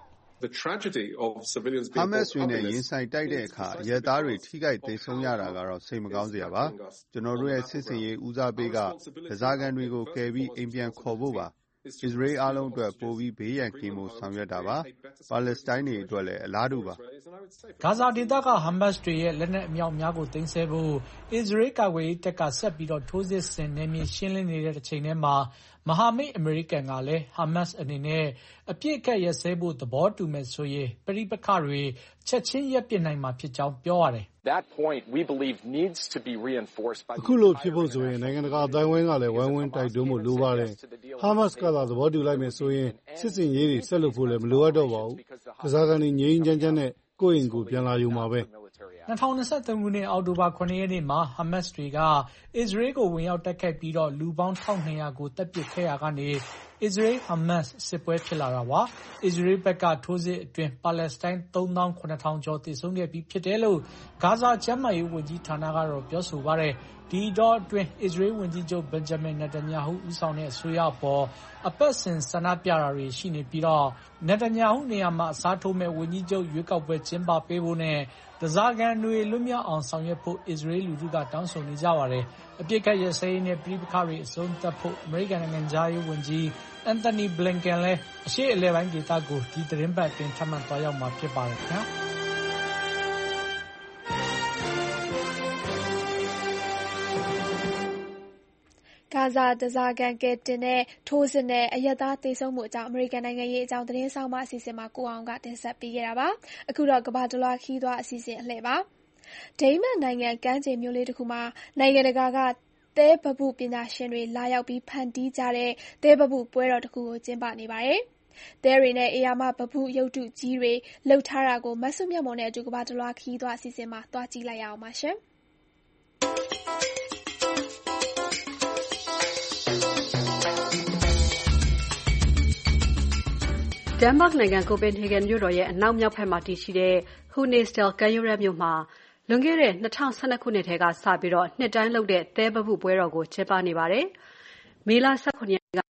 ဟာမတ်စ်တွေနဲ့ရင်ဆိုင်တိုက်တဲ့အခါအရပ်သားတွေထိခိုက်သေဆုံးရတာကတော့စိတ်မကောင်းစရာပါ။ကျွန်တော်တို့ရဲ့စစ်ဆင်ရေးဦးစားပေးကဓားစာခံတွေကိုကယ်ပြီးအိမ်ပြန်ခေါ်ဖို့ပါ။အစ္စရေးအားလုံးအတွက်ပိုပြီးဘေးရန်ကင်းဖို့ဆောင်ရွက်တာပါ။ပါလက်စတိုင်းတွေအတွက်လည်းအလားတူပါ။ဂါဇာဒေသကဟာမတ်စ်တွေရဲ့လက်နက်အမြောက်အများကိုသိမ်းဆည်းဖို့အစ္စရေးကာကွယ်ရေးတပ်ကဆက်ပြီးတော့ထိုးစစ်ဆင်နယ်မြေရှင်းလင်းနေတဲ့တစ်ချိန်တည်းမှာမဟာမိတ်အမေရိကန်ကလည်းဟာမတ်စ်အနေနဲ့အပြစ်အခတ်ရပ်စဲဖို့သဘောတူမယ်ဆိုရင်ပဋိပက္ခတွေချက်ချင်းရပ်ပစ်နိုင်မှာဖြစ်ကြောင်းပြောရတယ်။ That point we believe needs to be reinforced by အခုလိုဖြစ်ဖို့ဆိုရင်နိုင်ငံတကာအတိုင်းအဝိုင်းကလည်းဝိုင်းဝန်းတိုက်တွန်းဖို့လိုပါတယ်။ဟာမတ်စ်ကသာသဘောတူလိုက်မယ်ဆိုရင်စစ်စင်ရေးတွေဆက်လုပ်ဖို့လည်းမလိုအပ်တော့ပါဘူး။ဓားစာခံတွေငြိမ်းချမ်းချမ်းနဲ့ကိုယ့်အိမ်ကိုပြန်လာယူမှာပဲ။၂၀၂၃ခုနှစ်အောက်တိုဘာ၇ရက်နေ့မှာဟာမတ်စ်တွေကအစ္စရေးကိုဝင်ရောက်တိုက်ခိုက်ပြီးတော့လူပေါင်း၁၂၀၀ကိုတပ်ပစ်ခဲ့ရာကနေအစ္စရေး-ဟာမတ်စ်စစ်ပွဲဖြစ်လာတာပါ။အစ္စရေးဘက်ကထိုးစစ်အတွင်းပါလက်စတိုင်းသုံးသောင်းခုနှစ်ထောင်ကျော်သေဆုံးခဲ့ပြီးဖြစ်တယ်လို့ဂါဇာကျန်းမာရေးဝန်ကြီးဌာနကတော့ပြောဆိုပါတယ်။ဒီအတောအတွင်းအစ္စရေးဝန်ကြီးချုပ်ဘင်ဂျမင်နေတန်ယာဟုဦးဆောင်တဲ့အစိုးရအပေါ်အပတ်စဉ်ဆန္ဒပြတာတွေရှိနေပြီးတော့နေတန်ယာဟုနေရာမှာအစားထိုးမဲ့ဝန်ကြီးချုပ်ရွေးကောက်ပွဲကျင်းပပေးဖို့နဲ့ဓားစာခံတွေလွတ်မြောက်အောင်ဆောင်ရွက်ဖို့အစ္စရေးလူထုကတောင်းဆိုနေကြပါတယ်။အပစ်အခတ်ရပ်စဲရေးနဲ့ပဋိပက္ခတွေအဆုံးသတ်ဖို့အမေရိကန်နိုင်ငံခြားရေးဝန်ကြီးအန်တိုနီဘလင်ကန်လည်းအရှေ့အလယ်ပိုင်းဒေသကိုဒီသီတင်းပတ်အတွင်းထပ်မံသွားရောက်မှာဖြစ်ပါတယ်ခင်ဗျာ။ဂါဇာဓားစာခံကယ်တင်တဲ့ထိုးစစ်နဲ့အရပ်သားသေဆုံးမှုအကြောင်းအမေရိကန်နိုင်ငံရေးအကြောင်းသတင်းဆောင်မအစီအစဉ်မှာကိုအောင်ကတင်ဆက်ပေးခဲ့တာပါ။အခုတော့ကမ္ဘာတလွှားခရီးသွားအစီအစဉ်အလှည့်ပါ။ဒိန်းမတ်နိုင်ငံကမ်းခြေမြို့လေးတစ်ခုမှာနိုင်ငံတကာကသဲပပုပညာရှင်တွေလာရောက်ပြီးဖန်တီးကြတဲ့သဲပပုပွဲတော်တစ်ခုကိုကျင်းပနေပါတယ်။သဲတွေနဲ့ဧရာမပပုရုပ်တုကြီးတွေလှုပ်ထားတာကိုမဆုမြတ်မွန်နဲ့အတူကမ္ဘာတလွှားခရီးသွားအစီအစဉ်မှာသွားကြည့်လိုက်ရအောင်ပါရှင်။ဒန်မတ်နိုင်ငံကိုပင်ဟေဂန်မြို့တော်ရဲ့အနောက်မြောက်ဘက်မှာတည်ရှိတဲ့ Honesdal ကမ်းရိုးတန်းမြို့မှာလွန်ခဲ့တဲ့၂၀၁၂ခုနှစ်ထဲကစပြီးနှစ်တိုင်းလုပ်တဲ့သဲပပုပွဲတော်ကိုကျင်းပနေပါတယ်။မေလ၁၇ရက်နေ့ကအ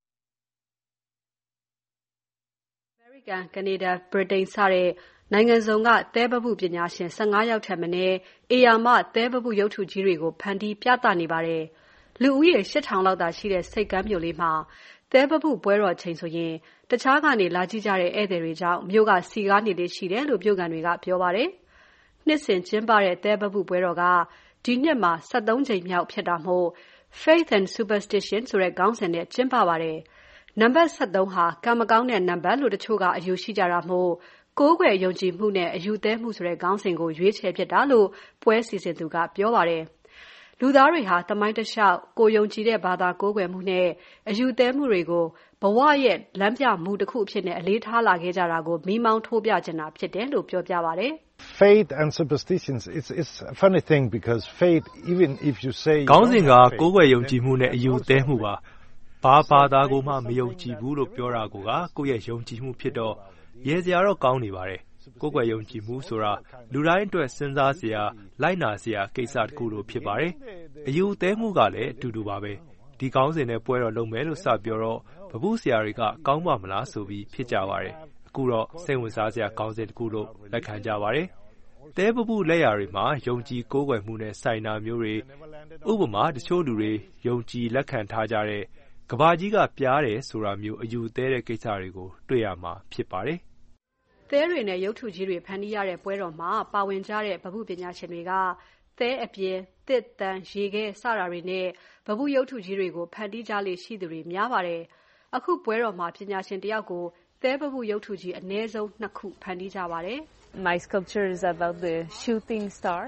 မေရိကန်၊ကနေဒါ၊ဗြိတိန်စတဲ့နိုင်ငံစုံကသဲပပုပညာရှင်၁၅ယောက်ထက်မနည်းဧရာမသဲပပုရုပ်တုကြီးတွေကိုဖန်တီးပြသနေပါတယ်။လူဦးရေ၈ထောင်လောက်သာရှိတဲ့ဆိပ်ကမ်းမြို့လေးမှာသဲပပုပွဲတော်ချိန်ဆိုရင်တခြားကနေလာကြည့်ကြတဲ့ဧည့်သည်တွေကြောင့်မြို့ကစည်ကားနေလေ့ရှိတယ်လို့မြို့ခံတွေကပြောပါတယ်။နှစ်စဉ်ကျင်းပတဲ့သဲပပုပွဲတော်ကဒီနှစ်မှာ၁၃ကြိမ်မြောက်ဖြစ်တာမို့ Faith and Superstition ဆိုတဲ့ခေါင်းစဉ်နဲ့ကျင်းပပါတယ်။နံပါတ်၁၃ဟာကံမကောင်းတဲ့နံပါတ်လို့တချို့ကအယူရှိကြတာမို့ကိုးကွယ်ယုံကြည်မှုနဲ့အယူသဲမှုဆိုတဲ့ခေါင်းစဉ်ကိုရွေးချယ်ဖြစ်တာလို့ပွဲစီစဉ်သူကပြောပါတယ်။လူသားတွေဟာသမိုင်းတလျှောက်ကိုယ်ယုံကြည်တဲ့ဘာသာကိုးကွယ်မှုနဲ့အယူသဲမှုတွေကိုဘဝရဲ့လမ်းပြမှုတစ်ခုအဖြစ်နဲ့အလေးထားလာခဲ့ကြတာကိုမီးမောင်းထိုးပြချင်တာဖြစ်တယ်လို့ပြောပြပါတယ်။ Faith and superstitions it's it's a funny thing because faith even if you say ခေါင်းစဉ်ကကိုးကွယ်ယုံကြည်မှုနဲ့အယူသဲမှုပါဘာဘာသာကိုမှမယုံကြည်ဘူးလို့ပြောတာကိုကကိုယ့်ရဲ့ယုံကြည်မှုဖြစ်တော့ရေစရာတော့ကောင်းနေပါတယ်ကိုယ်ကွယ်ယုံကြည်မှုဆိုတာလူတိုင်းအတွက်စဉ်းစားစရာလိုက်နာစရာကိစ္စတစ်ခုလိုဖြစ်ပါတယ်အယူသဲမှုကလည်းအတူတူပါပဲဒီကောင်းစဉ်နဲ့ပွဲတော်လုပ်မယ်လို့စပြောတော့ပပုဆရာတွေကကောင်းပါမလားဆိုပြီးဖြစ်ကြပါတယ်အခုတော့စိတ်ဝင်စားစရာကောင်းစဉ်တစ်ခုလို့လက်ခံကြပါတယ်သဲပပုလက်ရာတွေမှာယုံကြည်ကိုးကွယ်မှုနဲ့ဆိုင်တာမျိုးတွေဥပမာတချို့လူတွေယုံကြည်လက်ခံထားကြတဲ့ကဘာကြီးကပြားတယ်ဆိုတာမျိုးအယူသဲတဲ့ကိစ္စတွေကိုတွေ့ရမှာဖြစ်ပါတယ်သဲတွေနဲ့ရုပ်ထုကြီးတွေဖန်တီးရတဲ့ပွဲတော်မှာပါဝင်ကြတဲ့ပပုပညာရှင်တွေကသဲအပြင်သစ်တန်ရေခဲစတာတွေနဲ့ပပုရုပ်ထုကြီးတွေကိုဖန်တီးကြလေရှိသူတွေများပါတယ်အခုပွဲတော်မှာပညာရှင်တယောက်ကိုသဲပပုရုပ်ထုကြီးအနည်းဆုံးနှစ်ခုဖန်တီးကြပါတယ် My sculpture is about the shooting star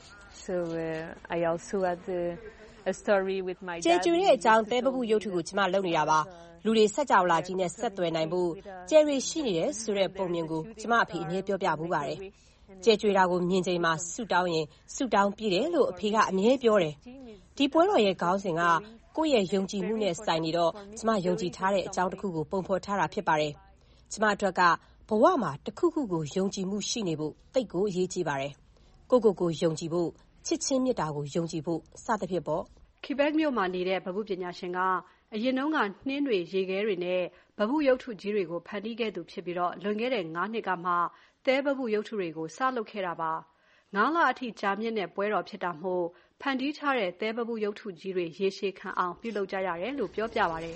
so uh, I also had the a story with my dad ကျေကျွေတဲ့အကြောင်းသဲပပုရုပ်ထုကိုကျမလုပ်နေတာပါလူတွေဆက်ကြောင်လာကြီးနဲ့ဆက်သွယ်နိုင်ဖို့ကျဲရီရှိနေတယ်ဆိုတဲ့ပုံမြင်ကိုကျမအဖေအမြဲပြောပြဘူးပါတယ်ကျဲကျွေတာကိုမြင်ချိန်မှာဆူတောင်းရင်ဆူတောင်းပြည့်တယ်လို့အဖေကအမြဲပြောတယ်ဒီပွဲတော်ရဲ့ခေါင်းစဉ်ကကိုယ့်ရဲ့ယုံကြည်မှုနဲ့ဆိုင်နေတော့ကျမယုံကြည်ထားတဲ့အကြောင်းတစ်ခုကိုပုံဖော်ထားတာဖြစ်ပါတယ်ကျမအတွက်ကဘဝမှာတစ်ခုခုကိုယုံကြည်မှုရှိနေဖို့တိတ်ကိုအရေးကြီးပါတယ်ကိုကိုကိုယုံကြည်ဖို့ချစ်ချင်းမြတ်တာကိုယုံကြည်ဖို့စသဖြင့်ပေါ့ Quebec မြို့မှာနေတဲ့ပပုပညာရှင်ကအရင်တုန်းကနှင်းတွေရေခဲတွေနဲ့ပပုရုပ်ထုကြီးတွေကိုဖန်တီးခဲ့သူဖြစ်ပြီးတော့လွန်ခဲ့တဲ့၅နှစ်ကမှသဲပပုရုပ်ထုတွေကိုစလုပ်ခဲ့တာပါငါးလအထိကြာမြင့်တဲ့ပွဲတော်ဖြစ်တာမို့ဖန်တီးထားတဲ့သဲပပုရုပ်ထုကြီးတွေရေရှည်ခံအောင်ပြုလုပ်ကြရတယ်လို့ပြောပြပါတယ်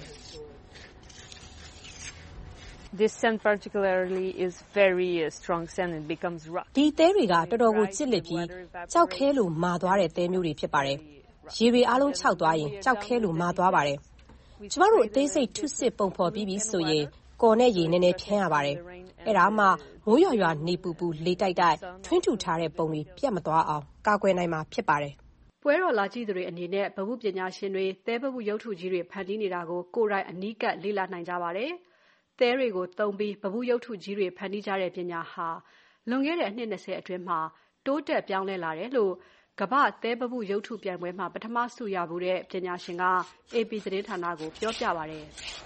This sand particularly is very uh, strong sand and becomes rock ဒီသဲတွေကတော်တော်ကိုကျစ်လစ်ပြီးကြောက်ခဲလို့မာသွားတဲ့သဲမျိုးတွေဖြစ်ပါတယ်ရေတွေအားလုံးခြောက်သွားရင်ကြောက်ခဲလို့မာသွားပါတယ်ကျမတို့အသေးစိတ်ထုစစ်ပုံဖော်ပြီးပြီဆိုရင်ကော်နဲ့ရေနည်းနည်းဖြန်းရပါတယ်အဲ့ဒါမှမိုးရွာရွာနေပူပူလေတိုက်တိုက်ထွင်းထူထားတဲ့ပုံတွေပြတ်မသွားအောင်ကာကွယ်နိုင်မှာဖြစ်ပါတယ်ပွဲတော်လာကြည့်သူတွေအနေနဲ့ပပုပညာရှင်တွေသဲပပုရုပ်ထုကြီးတွေဖန်တီးနေတာကိုကိုယ်တိုင်အနီးကပ်လေ့လာနိုင်ကြပါတယ်သဲတွေကိုသုံးပြီးပပုရုပ်ထုကြီးတွေဖန်တီးကြတဲ့ပညာဟာလွန်ခဲ့တဲ့အနှစ်၂၀အတွင်းမှာတိုးတက်ပြောင်းလဲလာတယ်လို့ကမ္ဘာသဲပပုရုပ်ထုပြိုင်ပွဲမှာပထမဆုရဘူးတဲ့ပညာရှင်က A P သတင်းဌာနကိုပြောပြပါတယ်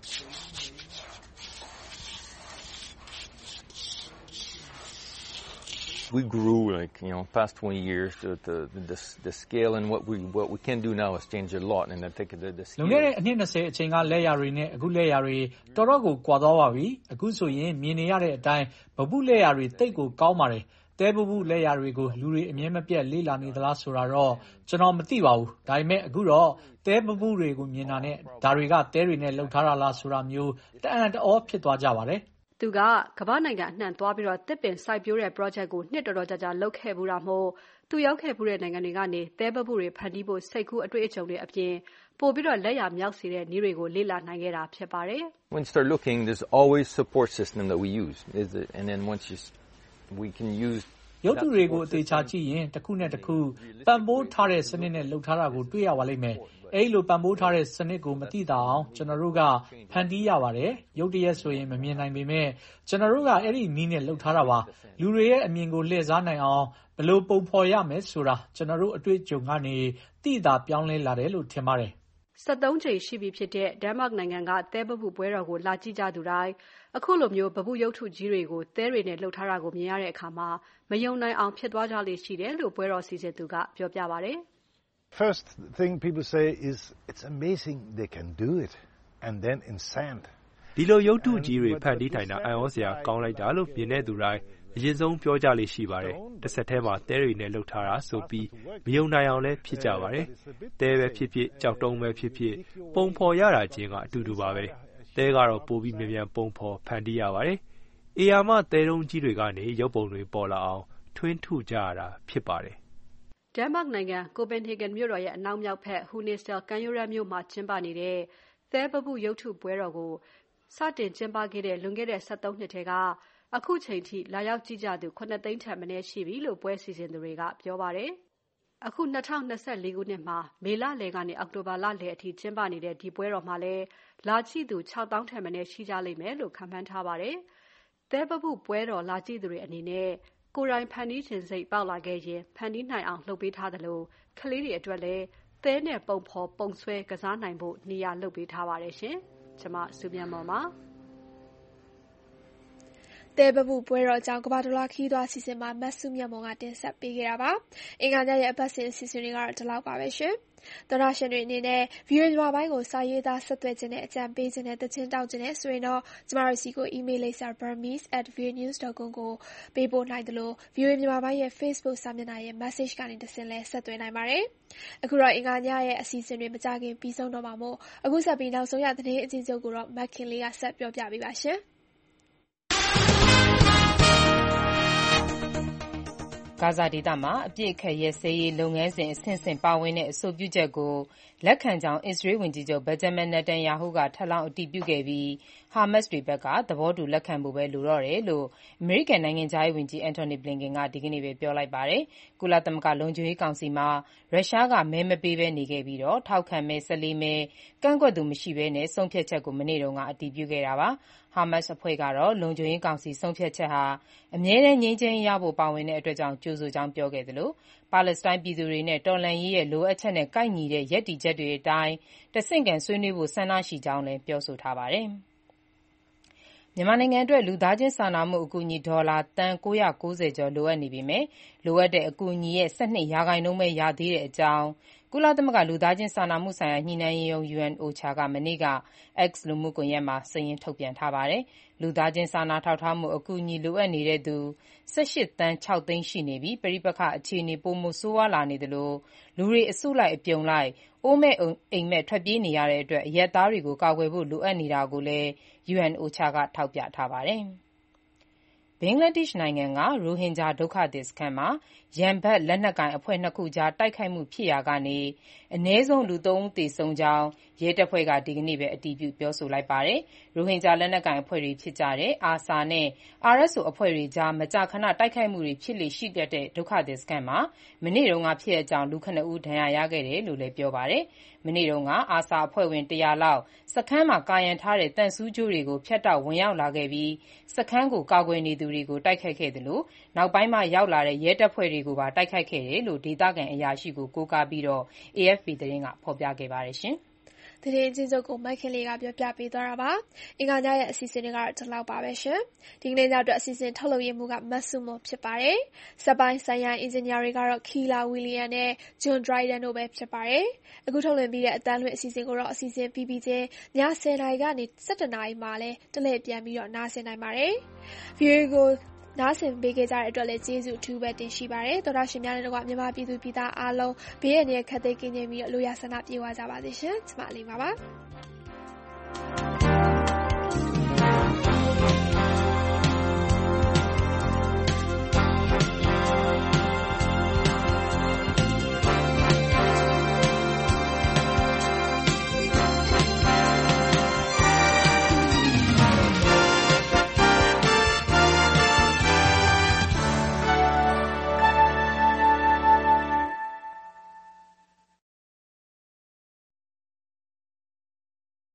We grew, like, you know, past twenty years, the, the, the, the scale and what we, what we can do now has changed a lot, and I think the, the scale... လွန်ခဲ့တဲ့အနှစ်twentyအချိန်ကလက်ရာတွေနဲ့အခုလက်ရာတွေတော်တော်ကိုကွာသွားပါပြီ။အခုဆိုရင်မြင်နေရတဲ့အတိုင်းဗပုလက်ရာတွေတိတ်ကိုကောင်းပါတယ်။တဲဗပုလက်ရာတွေကိုလူတွေအမြဲမပြတ်လေ့လာနေသလားဆိုတာတော့ကျွန်တော်မသိပါဘူး။ဒါပေမဲ့အခုတော့တဲဗပုတွေကိုမြင်တာနဲ့ဒါတွေကတဲတွေနဲ့လှုပ်ထားတာလားဆိုတာမျိုးတအံ့တအောဖြစ်သွားကြပါတယ်။သူကကမ္ဘာနိုင်ငံအနှံ့သွားပြီးတော့တစ်ပင်စိုက်ပျိုးတဲ့ project ကိုနှစ်တော်တော်ကြာကြာလုပ်ခဲ့ဘူးတာမို့သူရောက်ခဲ့ဘူးတဲ့နိုင်ငံတွေကနေသဲပပုတွေဖန်တီးဖို့စိတ်ကူးအတွေ့အကြုံတွေအပြင်ပို့ပြီးတော့လက်ရမြောက်စေတဲ့နည်းတွေကိုလေ့လာနိုင်ခဲ့တာဖြစ်ပါတယ် When you start looking, there's always support system that we use, is it? And then once you we can use ရုပ်တုတွေကိုအသေးချာကြည့်ရင်တစ်ခုနဲ့တစ်ခုပံ့ပိုးထားတဲ့စနစ်နဲ့လှုပ်ထားတာကိုတွေ့ရပါလိမ့်မယ်။အဲဒီလိုပံ့ပိုးထားတဲ့စနစ်ကိုမသိတာအောင်ကျွန်တော်တို့ကဖန်တီးရပါတယ်။ရုပ်တရက်ဆိုရင်မမြင်နိုင်ပေမဲ့ကျွန်တော်တို့ကအဲ့ဒီနည်းနဲ့လှုပ်ထားတာပါ။လူတွေရဲ့အမြင်ကိုလှည့်စားနိုင်အောင်ဘယ်လိုပုံဖော်ရမယ်ဆိုတာကျွန်တော်တို့အတွေ့အကြုံကနေသိတာပြောင်းလဲလာတယ်လို့ထင်ပါတယ်။seventeenချိန်ရှိပြီဖြစ်တဲ့ဒိန်းမတ်နိုင်ငံကသဲပပုပွဲတော်ကိုလာကြည့်ကြသူတိုင်းအခုလိုမျိုးပပုရုပ်ထုကြီးတွေကိုသဲတွေနဲ့လှုပ်ထားတာကိုမြင်ရတဲ့အခါမှာမယုံနိုင်အောင်ဖြစ်သွားကြလေရှိတယ်လို့ပွဲတော်စီစဉ်သူကပြောပြပါတယ်။ First thing people say is it's amazing they can do it and then in sand. ဒီလိုရုပ်တုကြီးတွေဖန်တီးနိုင်တာအံ့ဩစရာကောင်းလိုက်တာလို့မြင်တဲ့သူတိုင်းအရင်ဆုံးပြောကြလေရှိပါတယ်။တစ်ဆက်တည်းမှာသဲတွေနဲ့လှုပ်ထားတာဆိုပြီးမယုံနိုင်အောင်လည်းဖြစ်ကြပါတယ်။သဲပဲဖြစ်ဖြစ်ကြောက်တုံးပဲဖြစ်ဖြစ်ပုံဖော်ရတာချင်းကအတူတူပါပဲ။သဲကတော့ပိုပြီးမြန်မြန်ပုံဖော်ဖန်တီးရပါတယ်။အေယာမသဲတုံးကြီးတွေကနေရုပ်ပုံတွေပေါ်လာအောင်ထွင်းထုကြရတာဖြစ်ပါတယ်။ဒိန်းမတ်နိုင်ငံကိုပင်ဟေဂန်မြို့တော်ရဲ့အနောက်မြောက်ဘက်ဟူနီစတယ်ကမ်းရိုးတန်းမြို့မှာကျင်းပနေတဲ့သဲပပုရုပ်ထုပွဲတော်ကိုစတင်ကျင်းပခဲ့တဲ့လွန်ခဲ့တဲ့seventeenနှစ်ထဲကအခုချိန်ထိလာရောက်ကြည့်ကြသူsevenသိန်းထက်မနည်းရှိပြီလို့ပွဲစီစဉ်သူတွေကပြောပါတယ်။အခုtwenty twenty-fourခုနှစ်မှာမေလလယ်ကနေအောက်တိုဘာလလယ်အထိကျင်းပနေတဲ့ဒီပွဲတော်မှာလည်းလာကြည့်သူsix thousandထက်မနည်းရှိကြလိမ့်မယ်လို့ခန့်မှန်းထားပါတယ်။သဲပပုပွဲတော်လာကြည့်သူတွေအနေနဲ့ကိုယ်တိုင်ဖန်တီးခြင်းစိတ်ပေါက်လာခဲ့ရင်ဖန်တီးနိုင်အောင်လှုပ်ပေးထားသလိုကလေးတွေအတွက်လည်းသဲနဲ့ပုံဖော်ပုံဆွဲကစားနိုင်ဖို့နေရာလုပ်ပေးထားပါတယ်ရှင်။ကျွန်မစုမြတ်မော်ပါသဲပပုပွဲတော်ကြောင့်ကမ္ဘာတလွှားခရီးသွားအစီအစဉ်မှာမတ်စုမြတ်မွန်ကတင်ဆက်ပေးခဲ့တာပါ။အင်္ဂါညရဲ့အပတ်စဉ်အစီအစဉ်တွေကတော့ဒီလောက်ပါပဲရှင်။သောတာရှင်တွေအနေနဲ့ ဗွီအိုအေ မြန်မာပိုင်းကိုစာရေးသားဆက်သွယ်ခြင်းနဲ့အကြံပေးခြင်းနဲ့သချင်းတောက်ခြင်းနဲ့ဆိုရင်တော့ကျမတို့စီကို email လိပ်စာ burmese at v o a news dot com ကိုပေးပို့နိုင်သလို ဗွီအိုအေ မြန်မာပိုင်းရဲ့ Facebook စာမျက်နှာရဲ့ message ကနေတဆင့်လဲဆက်သွယ်နိုင်ပါတယ်။အခုတော့အင်္ဂါညရဲ့အစီအစဉ်တွေမကြခင်ပြီးဆုံးတော့မှာမို့အခုဆက်ပြီးနောက်ဆုံးရသတင်းအကျဉ်းချုပ်ကိုတော့မက်ခင်လေးကဆက်ပြောပြပေးပါရှင်။ဂါဇာဒေသမှာအပြစ်အခတ်ရဲစဲရေးလုပ်ငန်းစဉ်အဆင့်ဆင့်ပါဝင်တဲ့အဆိုပြုချက်ကိုလက်ခံကြောင်းအစ္စရေးဝန်ကြီးချုပ်ဘင်ဂျမင်နေတန်ယာဟုကထပ်လောင်းအတည်ပြုခဲ့ပြီးဟာမတ်စ်တွေဘက်ကသဘောတူလက်ခံဖို့ပဲလိုတော့တယ်လို့အမေရိကန်နိုင်ငံခြားရေးဝန်ကြီးအန်တိုနီဘလင်ကန်ကဒီကနေ့ပဲပြောလိုက်ပါတယ်။ကုလသမဂ္ဂလုံခြုံရေးကောင်စီမှာရုရှားကမဲမပေးဘဲနေခဲ့ပြီးတော့ထောက်ခံမဲone fourမဲကန့်ကွက်သူမရှိဘဲနဲ့ဆုံးဖြတ်ချက်ကိုမနေ့တုန်းကအတည်ပြုခဲ့တာပါ။ဟာမတ်စ်အဖွဲ့ကတော့လုံခြုံရေးကောင်စီဆုံးဖြတ်ချက်ဟာအမြဲတမ်းငြိမ်းချမ်းရဖို့ပါဝင်တဲ့အတွက်ကြောင့်ကြိုဆိုကြောင်းပြောခဲ့သလိုပါလက်စတိုင်းပြည်သူတွေနဲ့တော်လှန်ရေးရဲ့လိုအပ်ချက်နဲ့ကိုက်ညီတဲ့ရပ်တည်ချက်တွေအတိုင်းတဆင့်ခံဆွေးနွေးဖို့ဆန္ဒရှိကြောင်းလည်းပြောဆိုထားပါတယ်။မြန်မာနိုင်ငံအတွက်လူသားချင်းစာနာမှုအကူအညီဒေါ်လာသန်း၉၉၀ကျော်လိုအပ်နေပေမဲ့လိုအပ်တဲ့အကူအညီရဲ့twelveရာခိုင်နှုန်းပဲရသေးတဲ့အကြောင်းကုလသမဂ္ဂလူသားချင်းစာနာမှုဆိုင်ရာညှိနှိုင်းရေးရုံး U N O C H A ကမနေ့က X လူမှုကွန်ရက်မှာစာရင်းထုတ်ပြန်ထားပါတယ်။လူသားချင်းစာနာထောက်ထားမှုအကူအညီလိုအပ်နေတဲ့သူeighteenသန်းsixသိန်းရှိနေပြီးပဋိပက္ခအခြေအနေပိုမိုဆိုးဝါးလာနေသလိုလူတွေအစုလိုက်အပြုံလိုက်အိုးမဲ့အိမ်မဲ့ထွက်ပြေးနေရတဲ့အတွက်အရပ်သားတွေကိုကာကွယ်ဖို့လိုအပ်နေတာကိုလည်း U N O C H A ကထောက်ပြထားပါတယ်။ဘင်္ဂလားဒေ့ရှ်နိုင်ငံကရိုဟင်ဂျာဒုက္ခသည်စခန်းမှာရန်ဘက်လက်နက်ကိုင်အဖွဲ့နှစ်ခုကြားတိုက်ခိုက်မှုဖြစ်ရာကနေအနည်းဆုံးလူသုံးဦးသေဆုံးကြောင်းရဲတပ်ဖွဲ့ကဒီကနေ့ပဲအတည်ပြုပြောဆိုလိုက်ပါတယ်။ရိုဟင်ဂျာလက်နက်ကိုင်အဖွဲ့တွေဖြစ်ကြတဲ့ အာဆာ နဲ့ အာရ အက်စ် အို အဖွဲ့တွေကြားမကြာခဏတိုက်ခိုက်မှုတွေဖြစ်လေရှိတတ်တဲ့ဒုက္ခသည်စခန်းမှာမနေ့တုန်းကဖြစ်တဲ့အကြောင်းလူခုနစ်ဦးဒဏ်ရာရခဲ့တယ်လို့လည်းပြောပါတယ်။မနေ့တုန်းကအာဆာအဖွဲ့ဝင်one hundredလောက်စခန်းမှာကာရံထားတဲ့သံဆူးကြိုးတွေကိုဖျက်တောက်ဝင်ရောက်လာခဲ့ပြီးစခန်းကိုကာကွယ်နေသူတွေကိုတိုက်ခိုက်ခဲ့သလိုနောက်ပိုင်းမှာရောက်လာတဲ့ရဲတပ်ဖွဲ့တွေကိုပါတိုက်ခိုက်ခဲ့တယ်လို့ဒေသခံအရာရှိကိုကိုးကားပြီး A F P သတင်းကဖော်ပြခဲ့ပါတယ်။သတင်းချင်းချုပ်ကိုမိုက်ခင်လေးကပြောပြပေးသွားတာပါအင်္ဂါညရဲ့အစီအစဉ်တွေကတော့ဒီလောက်ပါပဲရှင်ဒီကနေ့ညအတွက်အစီအစဉ်ထုတ်လုပ်ရမှုကမတ်စုမဖြစ်ပါတယ်စက်ပိုင်းဆိုင်ရာအင်ဂျင်နီယာတွေကတော့ခီလာဝီလီယံနဲ့ဂျွန်ဒရိုင်ဒန်တို့ပဲဖြစ်ပါတယ်အခုထုတ်လွှင့်ပြီးတဲ့အတန်းလွှင့်အစီအစဉ်ကိုတော့အစီအစဉ်ပြီးပြီးချင်းညဆယ်နာရီကနေဆယ်တစ်နာရီမှာလဲတလှည့်ပြန်ပြီးတော့နားဆင်နိုင်ပါတယ်ဗီဒီယိုကိုနားဆင်ပေးခဲ့ကြတဲ့အတွက်လည်းကျေးဇူးအထူးပဲတင်ရှိပါတယ်တော်တာရှင်များနဲ့တော့မြန်မာပြည်သူပြည်သားအားလုံးဘေးရန်ရဲ့ခက်သိမ်းကင်းခြင်းပြီးတော့လူရဆန္ဒပြေဝကြပါစေရှင်ကျမလေးပါပါ